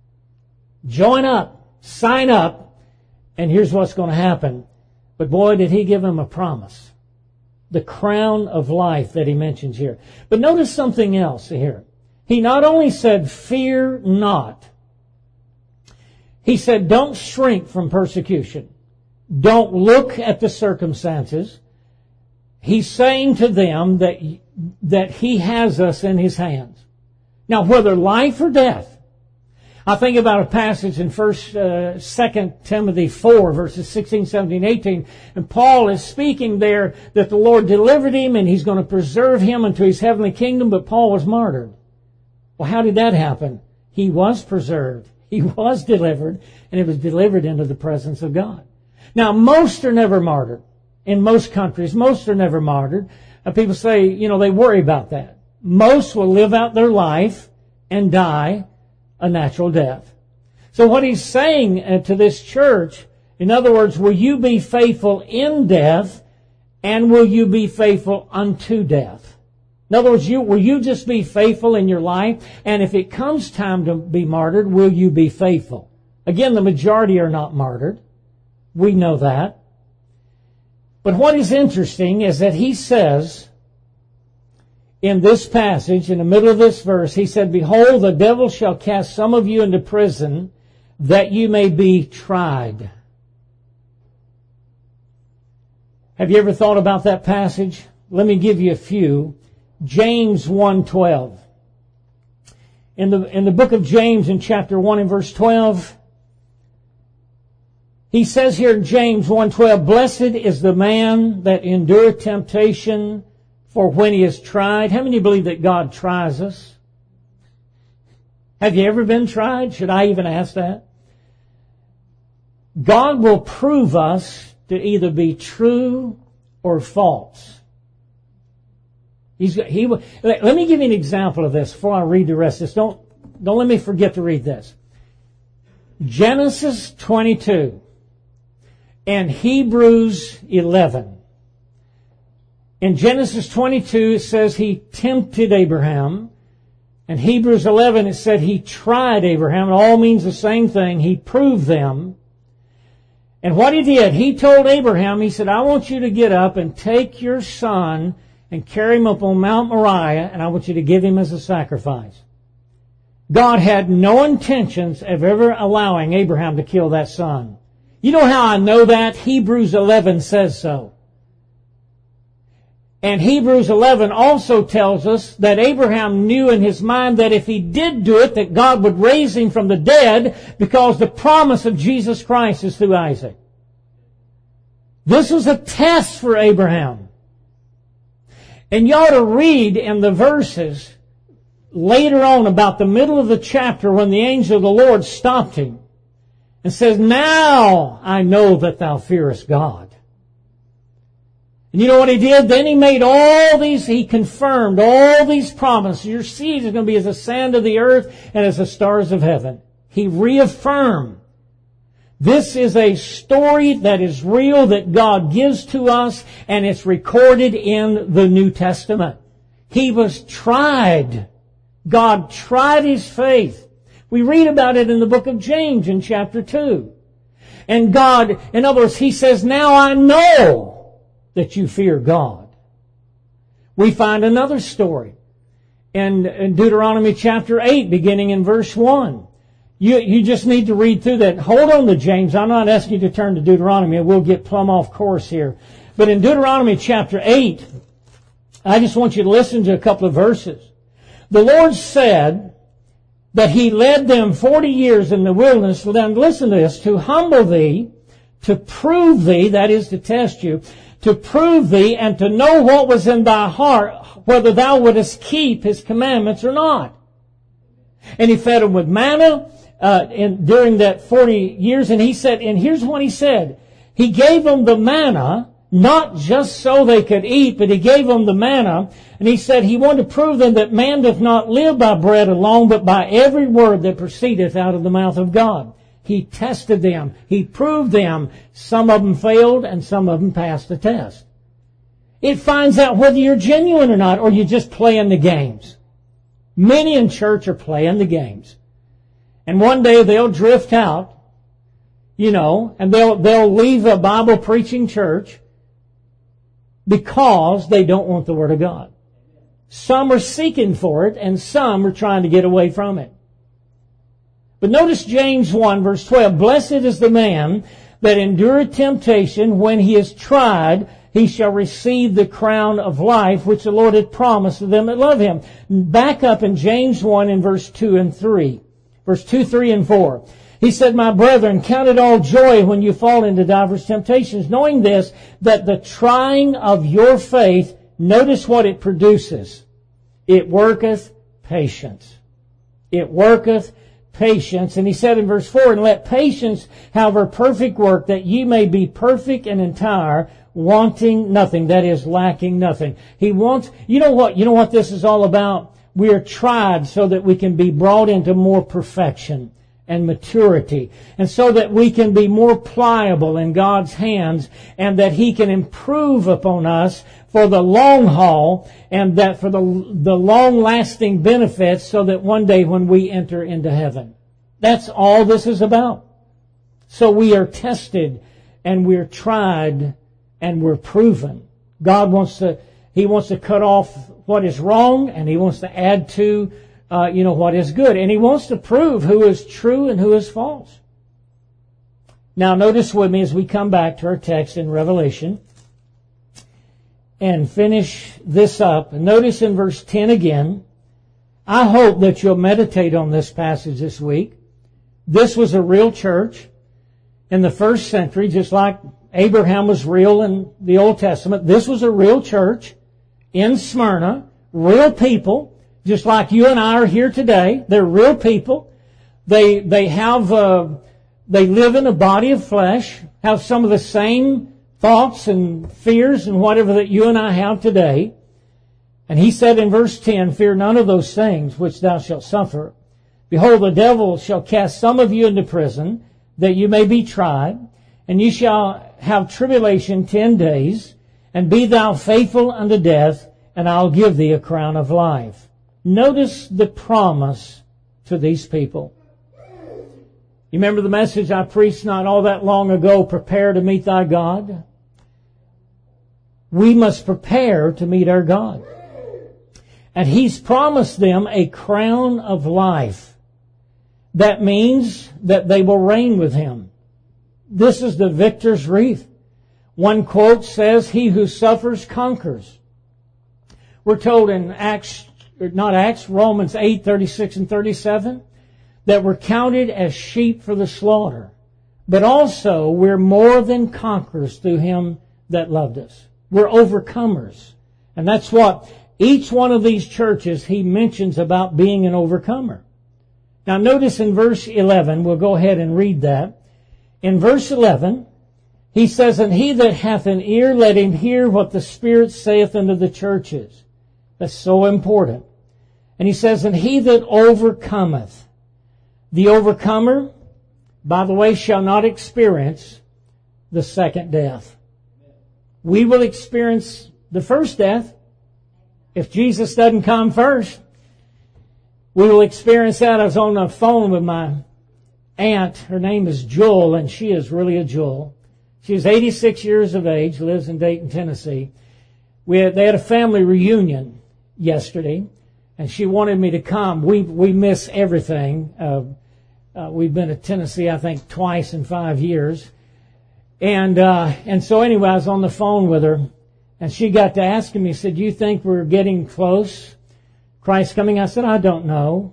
Join up, sign up, and here's what's going to happen. But boy, did he give him a promise. The crown of life that he mentions here. But notice something else here. He not only said, fear not. He said, don't shrink from persecution. Don't look at the circumstances. He's saying to them that, that he has us in his hands. Now, whether life or death. I think about a passage in First, uh, Second Timothy four, verses sixteen, seventeen, eighteen, and Paul is speaking there that the Lord delivered him and he's going to preserve him unto his heavenly kingdom, but Paul was martyred. Well, how did that happen? He was preserved. He was delivered, and it was delivered into the presence of God. Now, most are never martyred. In most countries, most are never martyred. Uh, people say, you know, they worry about that. Most will live out their life and die a natural death. So what he's saying uh, to this church, in other words, will you be faithful in death, and will you be faithful unto death? In other words, you, will you just be faithful in your life, and if it comes time to be martyred, will you be faithful? Again, the majority are not martyred. We know that. But what is interesting is that he says, in this passage, in the middle of this verse, he said, behold, the devil shall cast some of you into prison, that you may be tried. Have you ever thought about that passage? Let me give you a few. James one twelve. In the, in the book of James, in chapter one and verse twelve, he says here in James one twelve, blessed is the man that endureth temptation, for when he is tried. How many believe that God tries us? Have you ever been tried? Should I even ask that? God will prove us to either be true or false. He's, he, let me give you an example of this before I read the rest of this. Don't, don't let me forget to read this. Genesis twenty-two and Hebrews eleven. In Genesis twenty-two, it says he tempted Abraham. In Hebrews eleven, it said he tried Abraham. It all means the same thing. He proved them. And what he did, he told Abraham, he said, I want you to get up and take your son and carry him up on Mount Moriah, and I want you to give him as a sacrifice. God had no intentions of ever allowing Abraham to kill that son. You know how I know that? Hebrews eleven says so. And Hebrews eleven also tells us that Abraham knew in his mind that if he did do it, that God would raise him from the dead, because the promise of Jesus Christ is through Isaac. This was a test for Abraham. And you ought to read in the verses later on about the middle of the chapter when the angel of the Lord stopped him and says, now I know that thou fearest God. And you know what he did? Then he made all these, he confirmed all these promises. Your seed is going to be as the sand of the earth and as the stars of heaven. He reaffirmed. This is a story that is real, that God gives to us, and it's recorded in the New Testament. He was tried. God tried his faith. We read about it in the book of James in chapter two. And God, in other words, he says, now I know that you fear God. We find another story in, in Deuteronomy chapter eight, beginning in verse one. You, you just need to read through that. Hold on to James. I'm not asking you to turn to Deuteronomy. We'll get plumb off course here. But in Deuteronomy chapter eight, I just want you to listen to a couple of verses. The Lord said, that he led them forty years in the wilderness. Then listen to this, to humble thee, to prove thee, that is to test you, to prove thee and to know what was in thy heart, whether thou wouldest keep his commandments or not. And he fed them with manna uh, in, during that forty years. And he said, and here's what he said. He gave them the manna, not just so they could eat, but he gave them the manna. And he said he wanted to prove them that man doth not live by bread alone, but by every word that proceedeth out of the mouth of God. He tested them. He proved them. Some of them failed and some of them passed the test. It finds out whether you're genuine or not, or you're just playing the games. Many in church are playing the games. And one day they'll drift out, you know, and they'll, they'll leave a Bible preaching church because they don't want the Word of God. Some are seeking for it and some are trying to get away from it. But notice James one verse twelve, blessed is the man that endureth temptation. When he is tried, he shall receive the crown of life, which the Lord hath promised to them that love him. Back up in James one in verse two and three. Verse two, three, and four. He said, my brethren, count it all joy when you fall into divers temptations, knowing this, that the trying of your faith, notice what it produces. It worketh patience. It worketh patience. And he said in verse four, and let patience have her perfect work, that ye may be perfect and entire, wanting nothing, that is, lacking nothing. He wants, you know what, you know what this is all about? We are tried so that we can be brought into more perfection and maturity, and so that we can be more pliable in God's hands, and that He can improve upon us for the long haul, and that for the, the long-lasting benefits, so that one day when we enter into heaven. That's all this is about. So we are tested, and we're tried, and we're proven. God wants to, He wants to cut off what is wrong, and He wants to add to Uh, you know, what is good. And He wants to prove who is true and who is false. Now notice with me as we come back to our text in Revelation and finish this up. Notice in verse ten again. I hope that you'll meditate on this passage this week. This was a real church in the first century, just like Abraham was real in the Old Testament. This was a real church in Smyrna, real people. Just like you and I are here today. They're real people. They, they have, uh, they live in a body of flesh, have some of the same thoughts and fears and whatever that you and I have today. And he said in verse ten, fear none of those things which thou shalt suffer. Behold, the devil shall cast some of you into prison, that you may be tried, and you shall have tribulation ten days, and be thou faithful unto death, and I'll give thee a crown of life. Notice the promise to these people. You remember the message I preached not all that long ago, prepare to meet thy God? We must prepare to meet our God. And He's promised them a crown of life. That means that they will reign with Him. This is the victor's wreath. One quote says, he who suffers conquers. We're told in Acts not Acts, Romans eight, thirty-six and thirty-seven, that we're counted as sheep for the slaughter. But also, we're more than conquerors through Him that loved us. We're overcomers. And that's what each one of these churches He mentions about being an overcomer. Now notice in verse eleven, we'll go ahead and read that. In verse eleven, he says, and he that hath an ear, let him hear what the Spirit saith unto the churches. That's so important. And he says, and he that overcometh. The overcomer, by the way, shall not experience the second death. We will experience the first death if Jesus doesn't come first. We will experience that. I was on the phone with my aunt. Her name is Jewel, and she is really a jewel. She is eighty-six years of age, lives in Dayton, Tennessee. We had, they had a family reunion yesterday. And she wanted me to come. We we miss everything. Uh, uh, we've been to Tennessee, I think, twice in five years. And uh, and so anyway, I was on the phone with her, and she got to asking me, said, do you think we're getting close? Christ coming? I said, I don't know.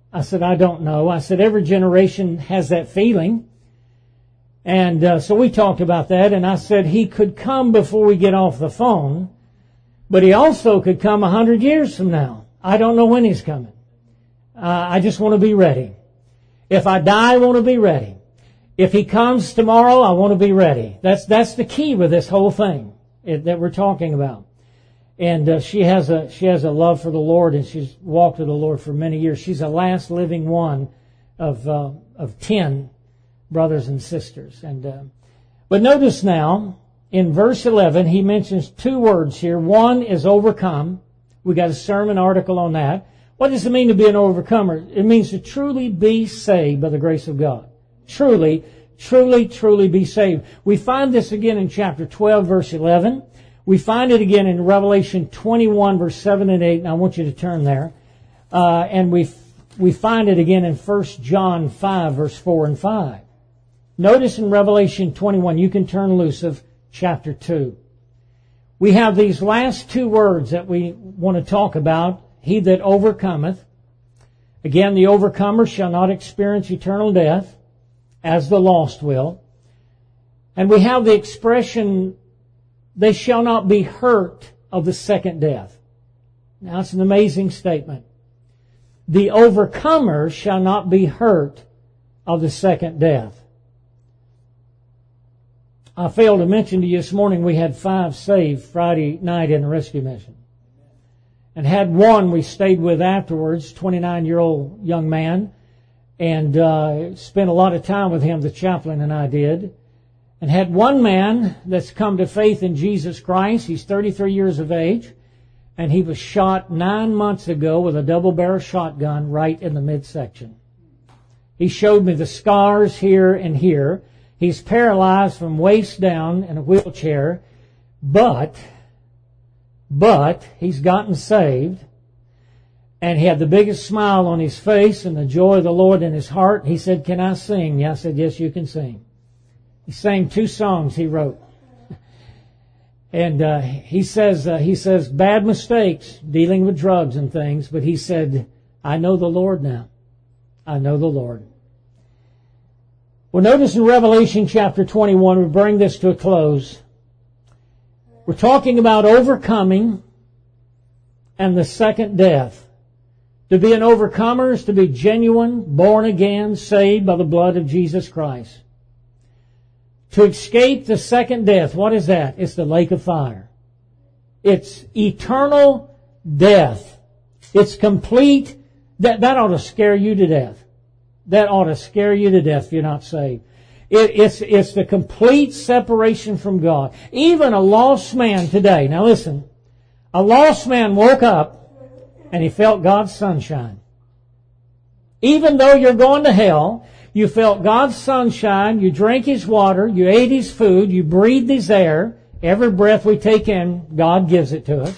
I said, I don't know. I said, every generation has that feeling. And uh, so we talked about that, and I said he could come before we get off the phone, but he also could come a hundred years from now. I don't know when he's coming. Uh, I just want to be ready. If I die, I want to be ready. If he comes tomorrow, I want to be ready. That's that's the key with this whole thing it, that we're talking about. And uh, she has a she has a love for the Lord, and she's walked with the Lord for many years. She's the last living one of uh, of ten brothers and sisters. And uh, but notice now in verse eleven, he mentions two words here. One is overcome. We got a sermon article on that. What does it mean to be an overcomer? It means to truly be saved by the grace of God. Truly, truly, truly be saved. We find this again in chapter twelve, verse eleven. We find it again in Revelation twenty-one, verse seven and eight, and I want you to turn there. Uh, and we we find it again in First John five, verse four and five. Notice in Revelation twenty-one, you can turn loose of chapter two. We have these last two words that we want to talk about. He that overcometh. Again, the overcomer shall not experience eternal death, as the lost will. And we have the expression, they shall not be hurt of the second death. Now, it's an amazing statement. The overcomer shall not be hurt of the second death. I failed to mention to you this morning we had five saved Friday night in the rescue mission. And had one we stayed with afterwards, twenty-nine-year-old young man, and uh, spent a lot of time with him, the chaplain and I did. And had one man that's come to faith in Jesus Christ. He's thirty-three years of age, and he was shot nine months ago with a double-barrel shotgun right in the midsection. He showed me the scars here and here. He's paralyzed from waist down in a wheelchair, but, but he's gotten saved. And he had the biggest smile on his face and the joy of the Lord in his heart. He said, can I sing? Yeah, I said, yes, you can sing. He sang two songs he wrote. And uh, he says, uh, he says, bad mistakes, dealing with drugs and things, but he said, I know the Lord now. I know the Lord. Well, notice in Revelation chapter twenty-one, we bring this to a close. We're talking about overcoming and the second death. To be an overcomer is to be genuine, born again, saved by the blood of Jesus Christ. To escape the second death, what is that? It's the lake of fire. It's eternal death. It's complete. That, that ought to scare you to death. That ought to scare you to death if you're not saved. It, it's, it's the complete separation from God. Even a lost man today, now listen, a lost man woke up and he felt God's sunshine. Even though you're going to hell, you felt God's sunshine, you drank His water, you ate His food, you breathed His air. Every breath we take in, God gives it to us.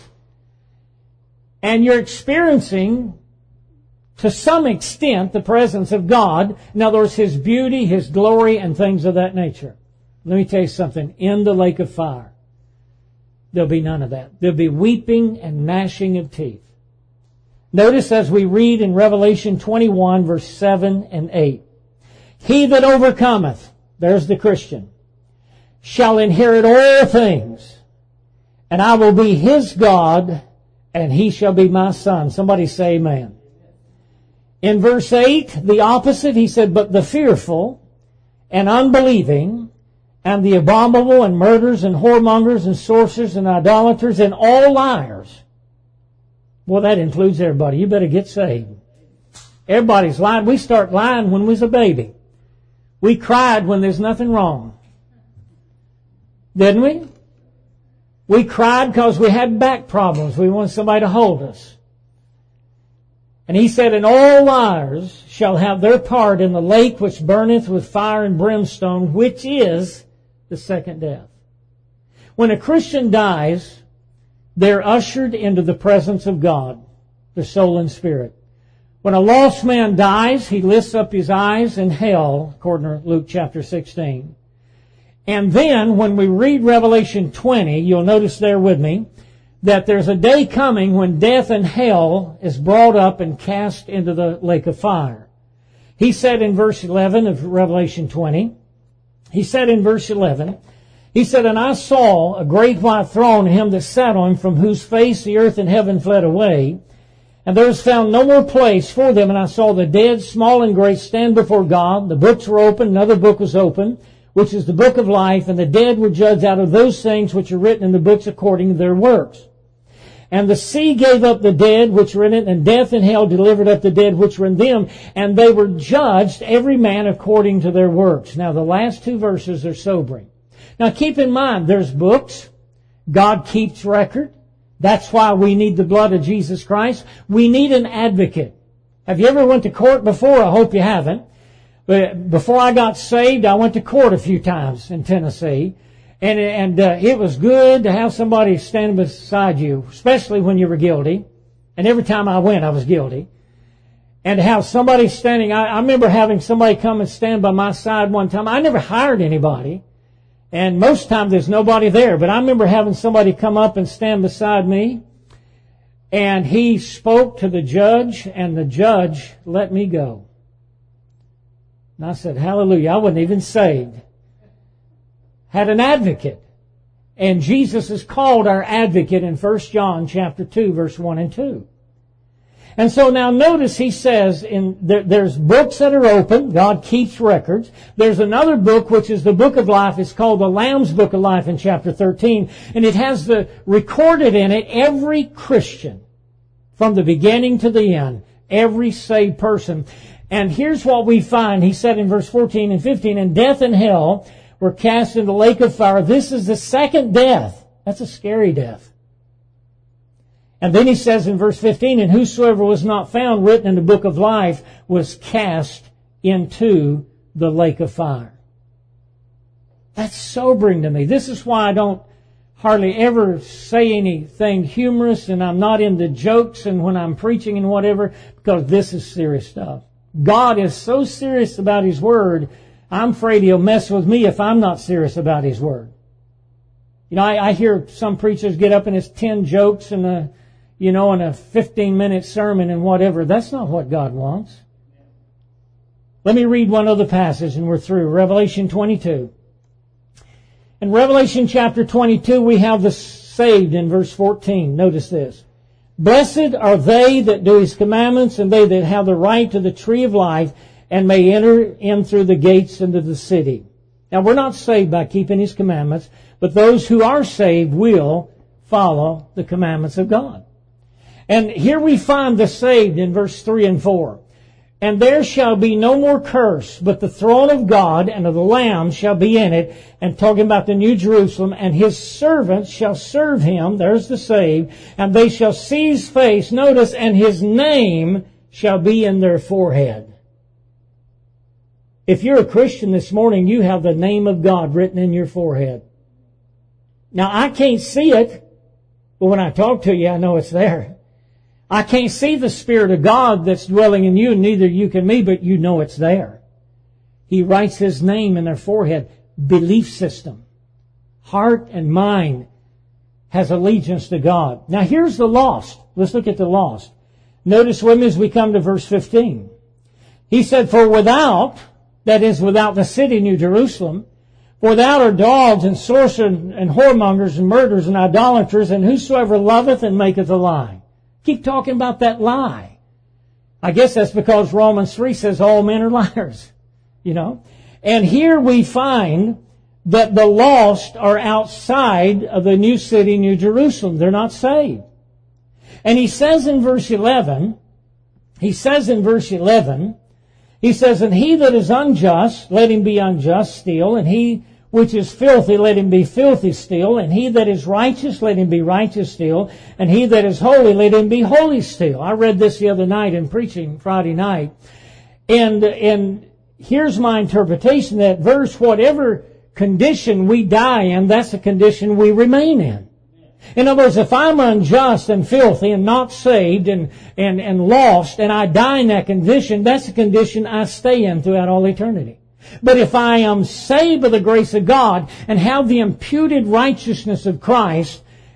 And you're experiencing, to some extent, the presence of God. In other words, His beauty, His glory, and things of that nature. Let me tell you something. In the lake of fire, there'll be none of that. There'll be weeping and gnashing of teeth. Notice as we read in Revelation twenty-one, verse seven and eight. He that overcometh, there's the Christian, shall inherit all things, and I will be his God, and he shall be my son. Somebody say amen. In verse eight, the opposite, he said, but the fearful and unbelieving and the abominable and murderers and whoremongers and sorcerers and idolaters and all liars. Well, that includes everybody. You better get saved. Everybody's lying. We start lying when we was a baby. We cried when there's nothing wrong. Didn't we? We cried because we had back problems. We wanted somebody to hold us. And he said, and all liars shall have their part in the lake which burneth with fire and brimstone, which is the second death. When a Christian dies, they're ushered into the presence of God, their soul and spirit. When a lost man dies, he lifts up his eyes in hell, according to Luke chapter sixteen. And then, when we read Revelation twenty, you'll notice there with me, that there's a day coming when death and hell is brought up and cast into the lake of fire. He said in verse eleven of Revelation twenty, he said in verse eleven, he said, "And I saw a great white throne and him that sat on him, from whose face the earth and heaven fled away. And there was found no more place for them. And I saw the dead, small and great, stand before God. The books were opened. Another book was opened, which is the book of life. And the dead were judged out of those things which are written in the books according to their works. And the sea gave up the dead which were in it, and death and hell delivered up the dead which were in them. And they were judged, every man according to their works." Now the last two verses are sobering. Now keep in mind, there's books. God keeps record. That's why we need the blood of Jesus Christ. We need an advocate. Have you ever went to court before? I hope you haven't. But before I got saved, I went to court a few times in Tennessee. And, and uh, it was good to have somebody standing beside you, especially when you were guilty. And every time I went, I was guilty. And to have somebody standing, I, I remember having somebody come and stand by my side one time. I never hired anybody. And most times there's nobody there. But I remember having somebody come up and stand beside me. And he spoke to the judge, and the judge let me go. And I said, hallelujah, I wasn't even saved. Had an advocate. And Jesus is called our advocate in First John chapter two, verse one and two. And so now notice he says in there, there's books that are open. God keeps records. There's another book which is the book of life. It's called the Lamb's Book of Life in chapter thirteen. And it has the recorded in it every Christian from the beginning to the end. Every saved person. And here's what we find. He said in verse fourteen and fifteen, "And death and hell were cast into the lake of fire. This is the second death." That's a scary death. And then he says in verse fifteen, "And whosoever was not found written in the book of life was cast into the lake of fire." That's sobering to me. This is why I don't hardly ever say anything humorous, and I'm not into jokes and when I'm preaching and whatever, because this is serious stuff. God is so serious about His Word, I'm afraid He'll mess with me if I'm not serious about His Word. You know, I, I hear some preachers get up and it's ten jokes and a, you know, and a fifteen minute sermon and whatever. That's not what God wants. Let me read one other passage and we're through. Revelation twenty-two. In Revelation chapter twenty-two, we have the saved in verse fourteen. Notice this. "Blessed are they that do His commandments, and they that have the right to the tree of life, and may enter in through the gates into the city." Now, we're not saved by keeping His commandments, but those who are saved will follow the commandments of God. And here we find the saved in verse three and four. "And there shall be no more curse, but the throne of God and of the Lamb shall be in it," and talking about the New Jerusalem, "and His servants shall serve Him," there's the saved, "and they shall see His face," notice, "and His name shall be in their forehead." If you're a Christian this morning, you have the name of God written in your forehead. Now, I can't see it, but when I talk to you, I know it's there. I can't see the Spirit of God that's dwelling in you, and neither you can me, but you know it's there. He writes His name in their forehead. Belief system. Heart and mind has allegiance to God. Now here's the lost. Let's look at the lost. Notice with me as we come to verse fifteen. He said, "For without," that is without the city, New Jerusalem, "for without are dogs and sorcerers and whoremongers and murderers and idolaters, and whosoever loveth and maketh a lie." Keep talking about that lie. I guess that's because Romans three says all men are liars. You know? And here we find that the lost are outside of the new city, New Jerusalem. They're not saved. And he says in verse eleven, he says in verse eleven, he says, "And he that is unjust, let him be unjust still, and he which is filthy, let him be filthy still, and he that is righteous, let him be righteous still, and he that is holy, let him be holy still." I read this the other night in preaching Friday night. And, and here's my interpretation, that verse, whatever condition we die in, that's the condition we remain in. In other words, if I'm unjust and filthy and not saved and, and, and lost, and I die in that condition, that's the condition I stay in throughout all eternity. But if I am saved by the grace of God and have the imputed righteousness of Christ,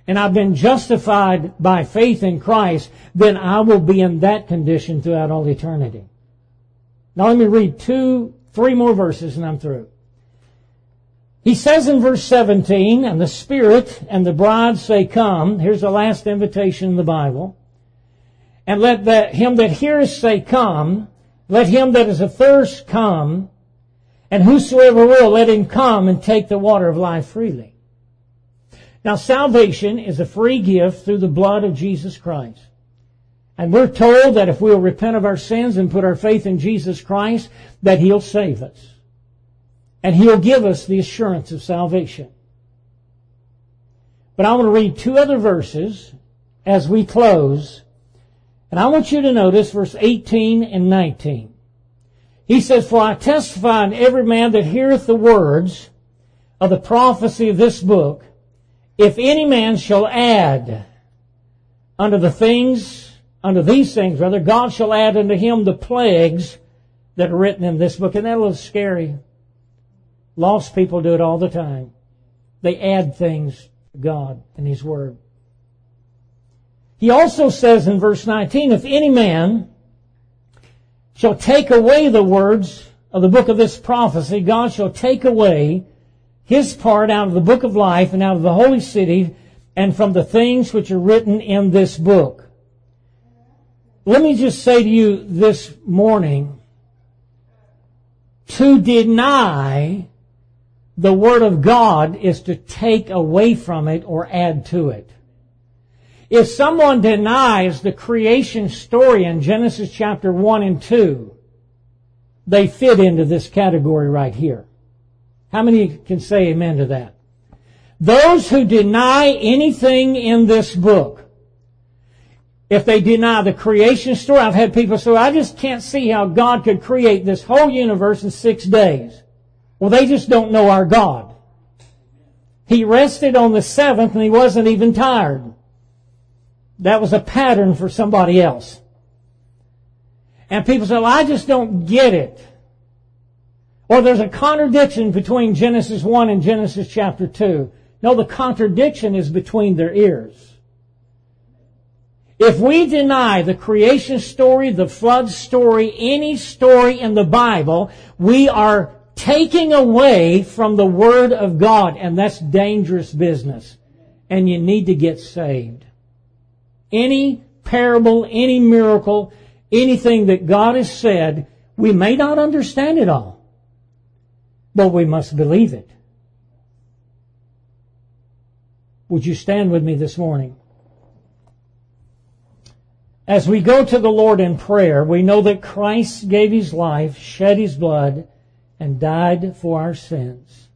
and I've been justified by faith in Christ, then I will be in that condition throughout all eternity. Now let me read two, three more verses and I'm through. He says in verse seventeen, and the Spirit and the bride say, Come. Here's the last invitation in the Bible. And let that, him that heareth say, Come. Let him that is athirst come. And whosoever will, let him come and take the water of life freely. Now salvation is a free gift through the blood of Jesus Christ. And we're told that if we'll repent of our sins and put our faith in Jesus Christ, that He'll save us. And He'll give us the assurance of salvation. But I want to read two other verses as we close. And I want you to notice verse eighteen and nineteen. He says, For I testify unto every man that heareth the words of the prophecy of this book, if any man shall add unto the things, unto these things, rather, God shall add unto him the plagues that are written in this book. Isn't that a little scary? Lost people do it all the time. They add things to God and His Word. He also says in verse nineteen, If any man shall take away the words of the book of this prophecy, God shall take away His part out of the book of life and out of the holy city and from the things which are written in this book. Let me just say to you this morning, to deny the Word of God is to take away from it or add to it. If someone denies the creation story in Genesis chapter one and two, they fit into this category right here. How many can say amen to that? Those who deny anything in this book, if they deny the creation story, I've had people say, I just can't see how God could create this whole universe in six days. Well, they just don't know our God. He rested on the seventh and He wasn't even tired. That was a pattern for somebody else. And people say, well, I just don't get it. Or there's a contradiction between Genesis one and Genesis chapter two. No, the contradiction is between their ears. If we deny the creation story, the flood story, any story in the Bible, we are taking away from the Word of God, and that's dangerous business. And you need to get saved. Any parable, any miracle, anything that God has said, we may not understand it all, but we must believe it. Would you stand with me this morning? As we go to the Lord in prayer, we know that Christ gave His life, shed His blood, and died for our sins.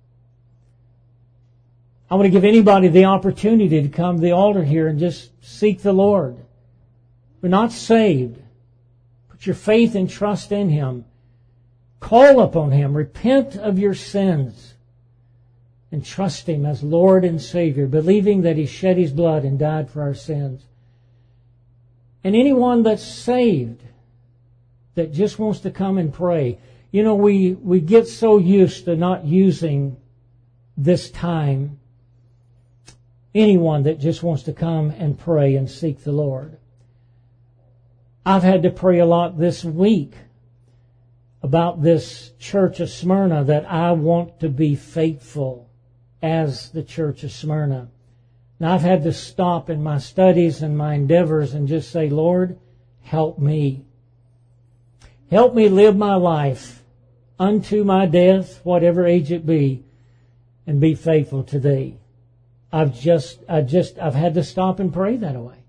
I want to give anybody the opportunity to come to the altar here and just seek the Lord. We're not saved. Put your faith and trust in Him. Call upon Him. Repent of your sins. And trust Him as Lord and Savior, believing that He shed His blood and died for our sins. And anyone that's saved, that just wants to come and pray. You know, we, we get so used to not using this time. Anyone that just wants to come and pray and seek the Lord. I've had to pray a lot this week about this church of Smyrna, that I want to be faithful as the church of Smyrna. Now I've had to stop in my studies and my endeavors and just say, Lord, help me. Help me live my life unto my death, whatever age it be, and be faithful to Thee. I've just, I just, I've had to stop and pray that way.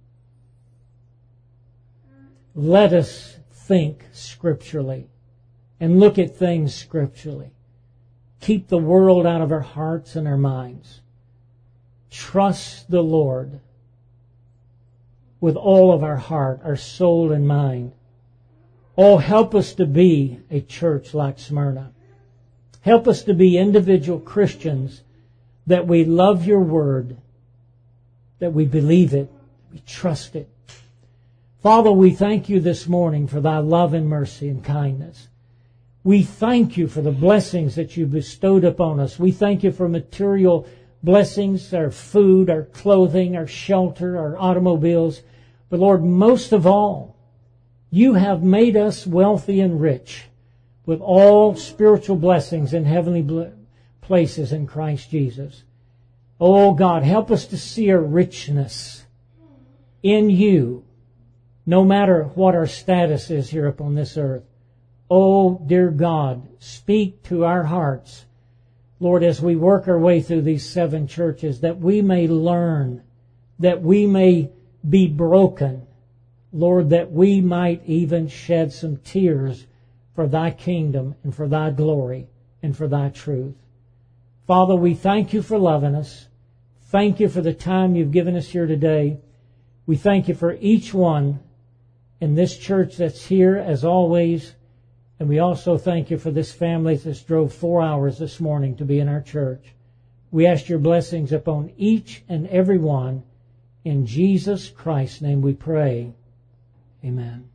Let us think scripturally and look at things scripturally. Keep the world out of our hearts and our minds. Trust the Lord with all of our heart, our soul and mind. Oh, help us to be a church like Smyrna. Help us to be individual Christians, that we love Your Word, that we believe it, we trust it. Father, we thank You this morning for Thy love and mercy and kindness. We thank You for the blessings that You bestowed upon us. We thank You for material blessings, our food, our clothing, our shelter, our automobiles. But Lord, most of all, You have made us wealthy and rich with all spiritual blessings in heavenly places in Christ Jesus. Oh God, help us to see a richness in You, no matter what our status is here upon this earth. Oh, dear God, speak to our hearts, Lord, as we work our way through these seven churches, that we may learn, that we may be broken, Lord, that we might even shed some tears for Thy kingdom and for Thy glory and for Thy truth. Father, we thank You for loving us. Thank You for the time You've given us here today. We thank You for each one in this church that's here as always. And we also thank You for this family that's drove four hours this morning to be in our church. We ask Your blessings upon each and every one. In Jesus Christ's name we pray. Amen.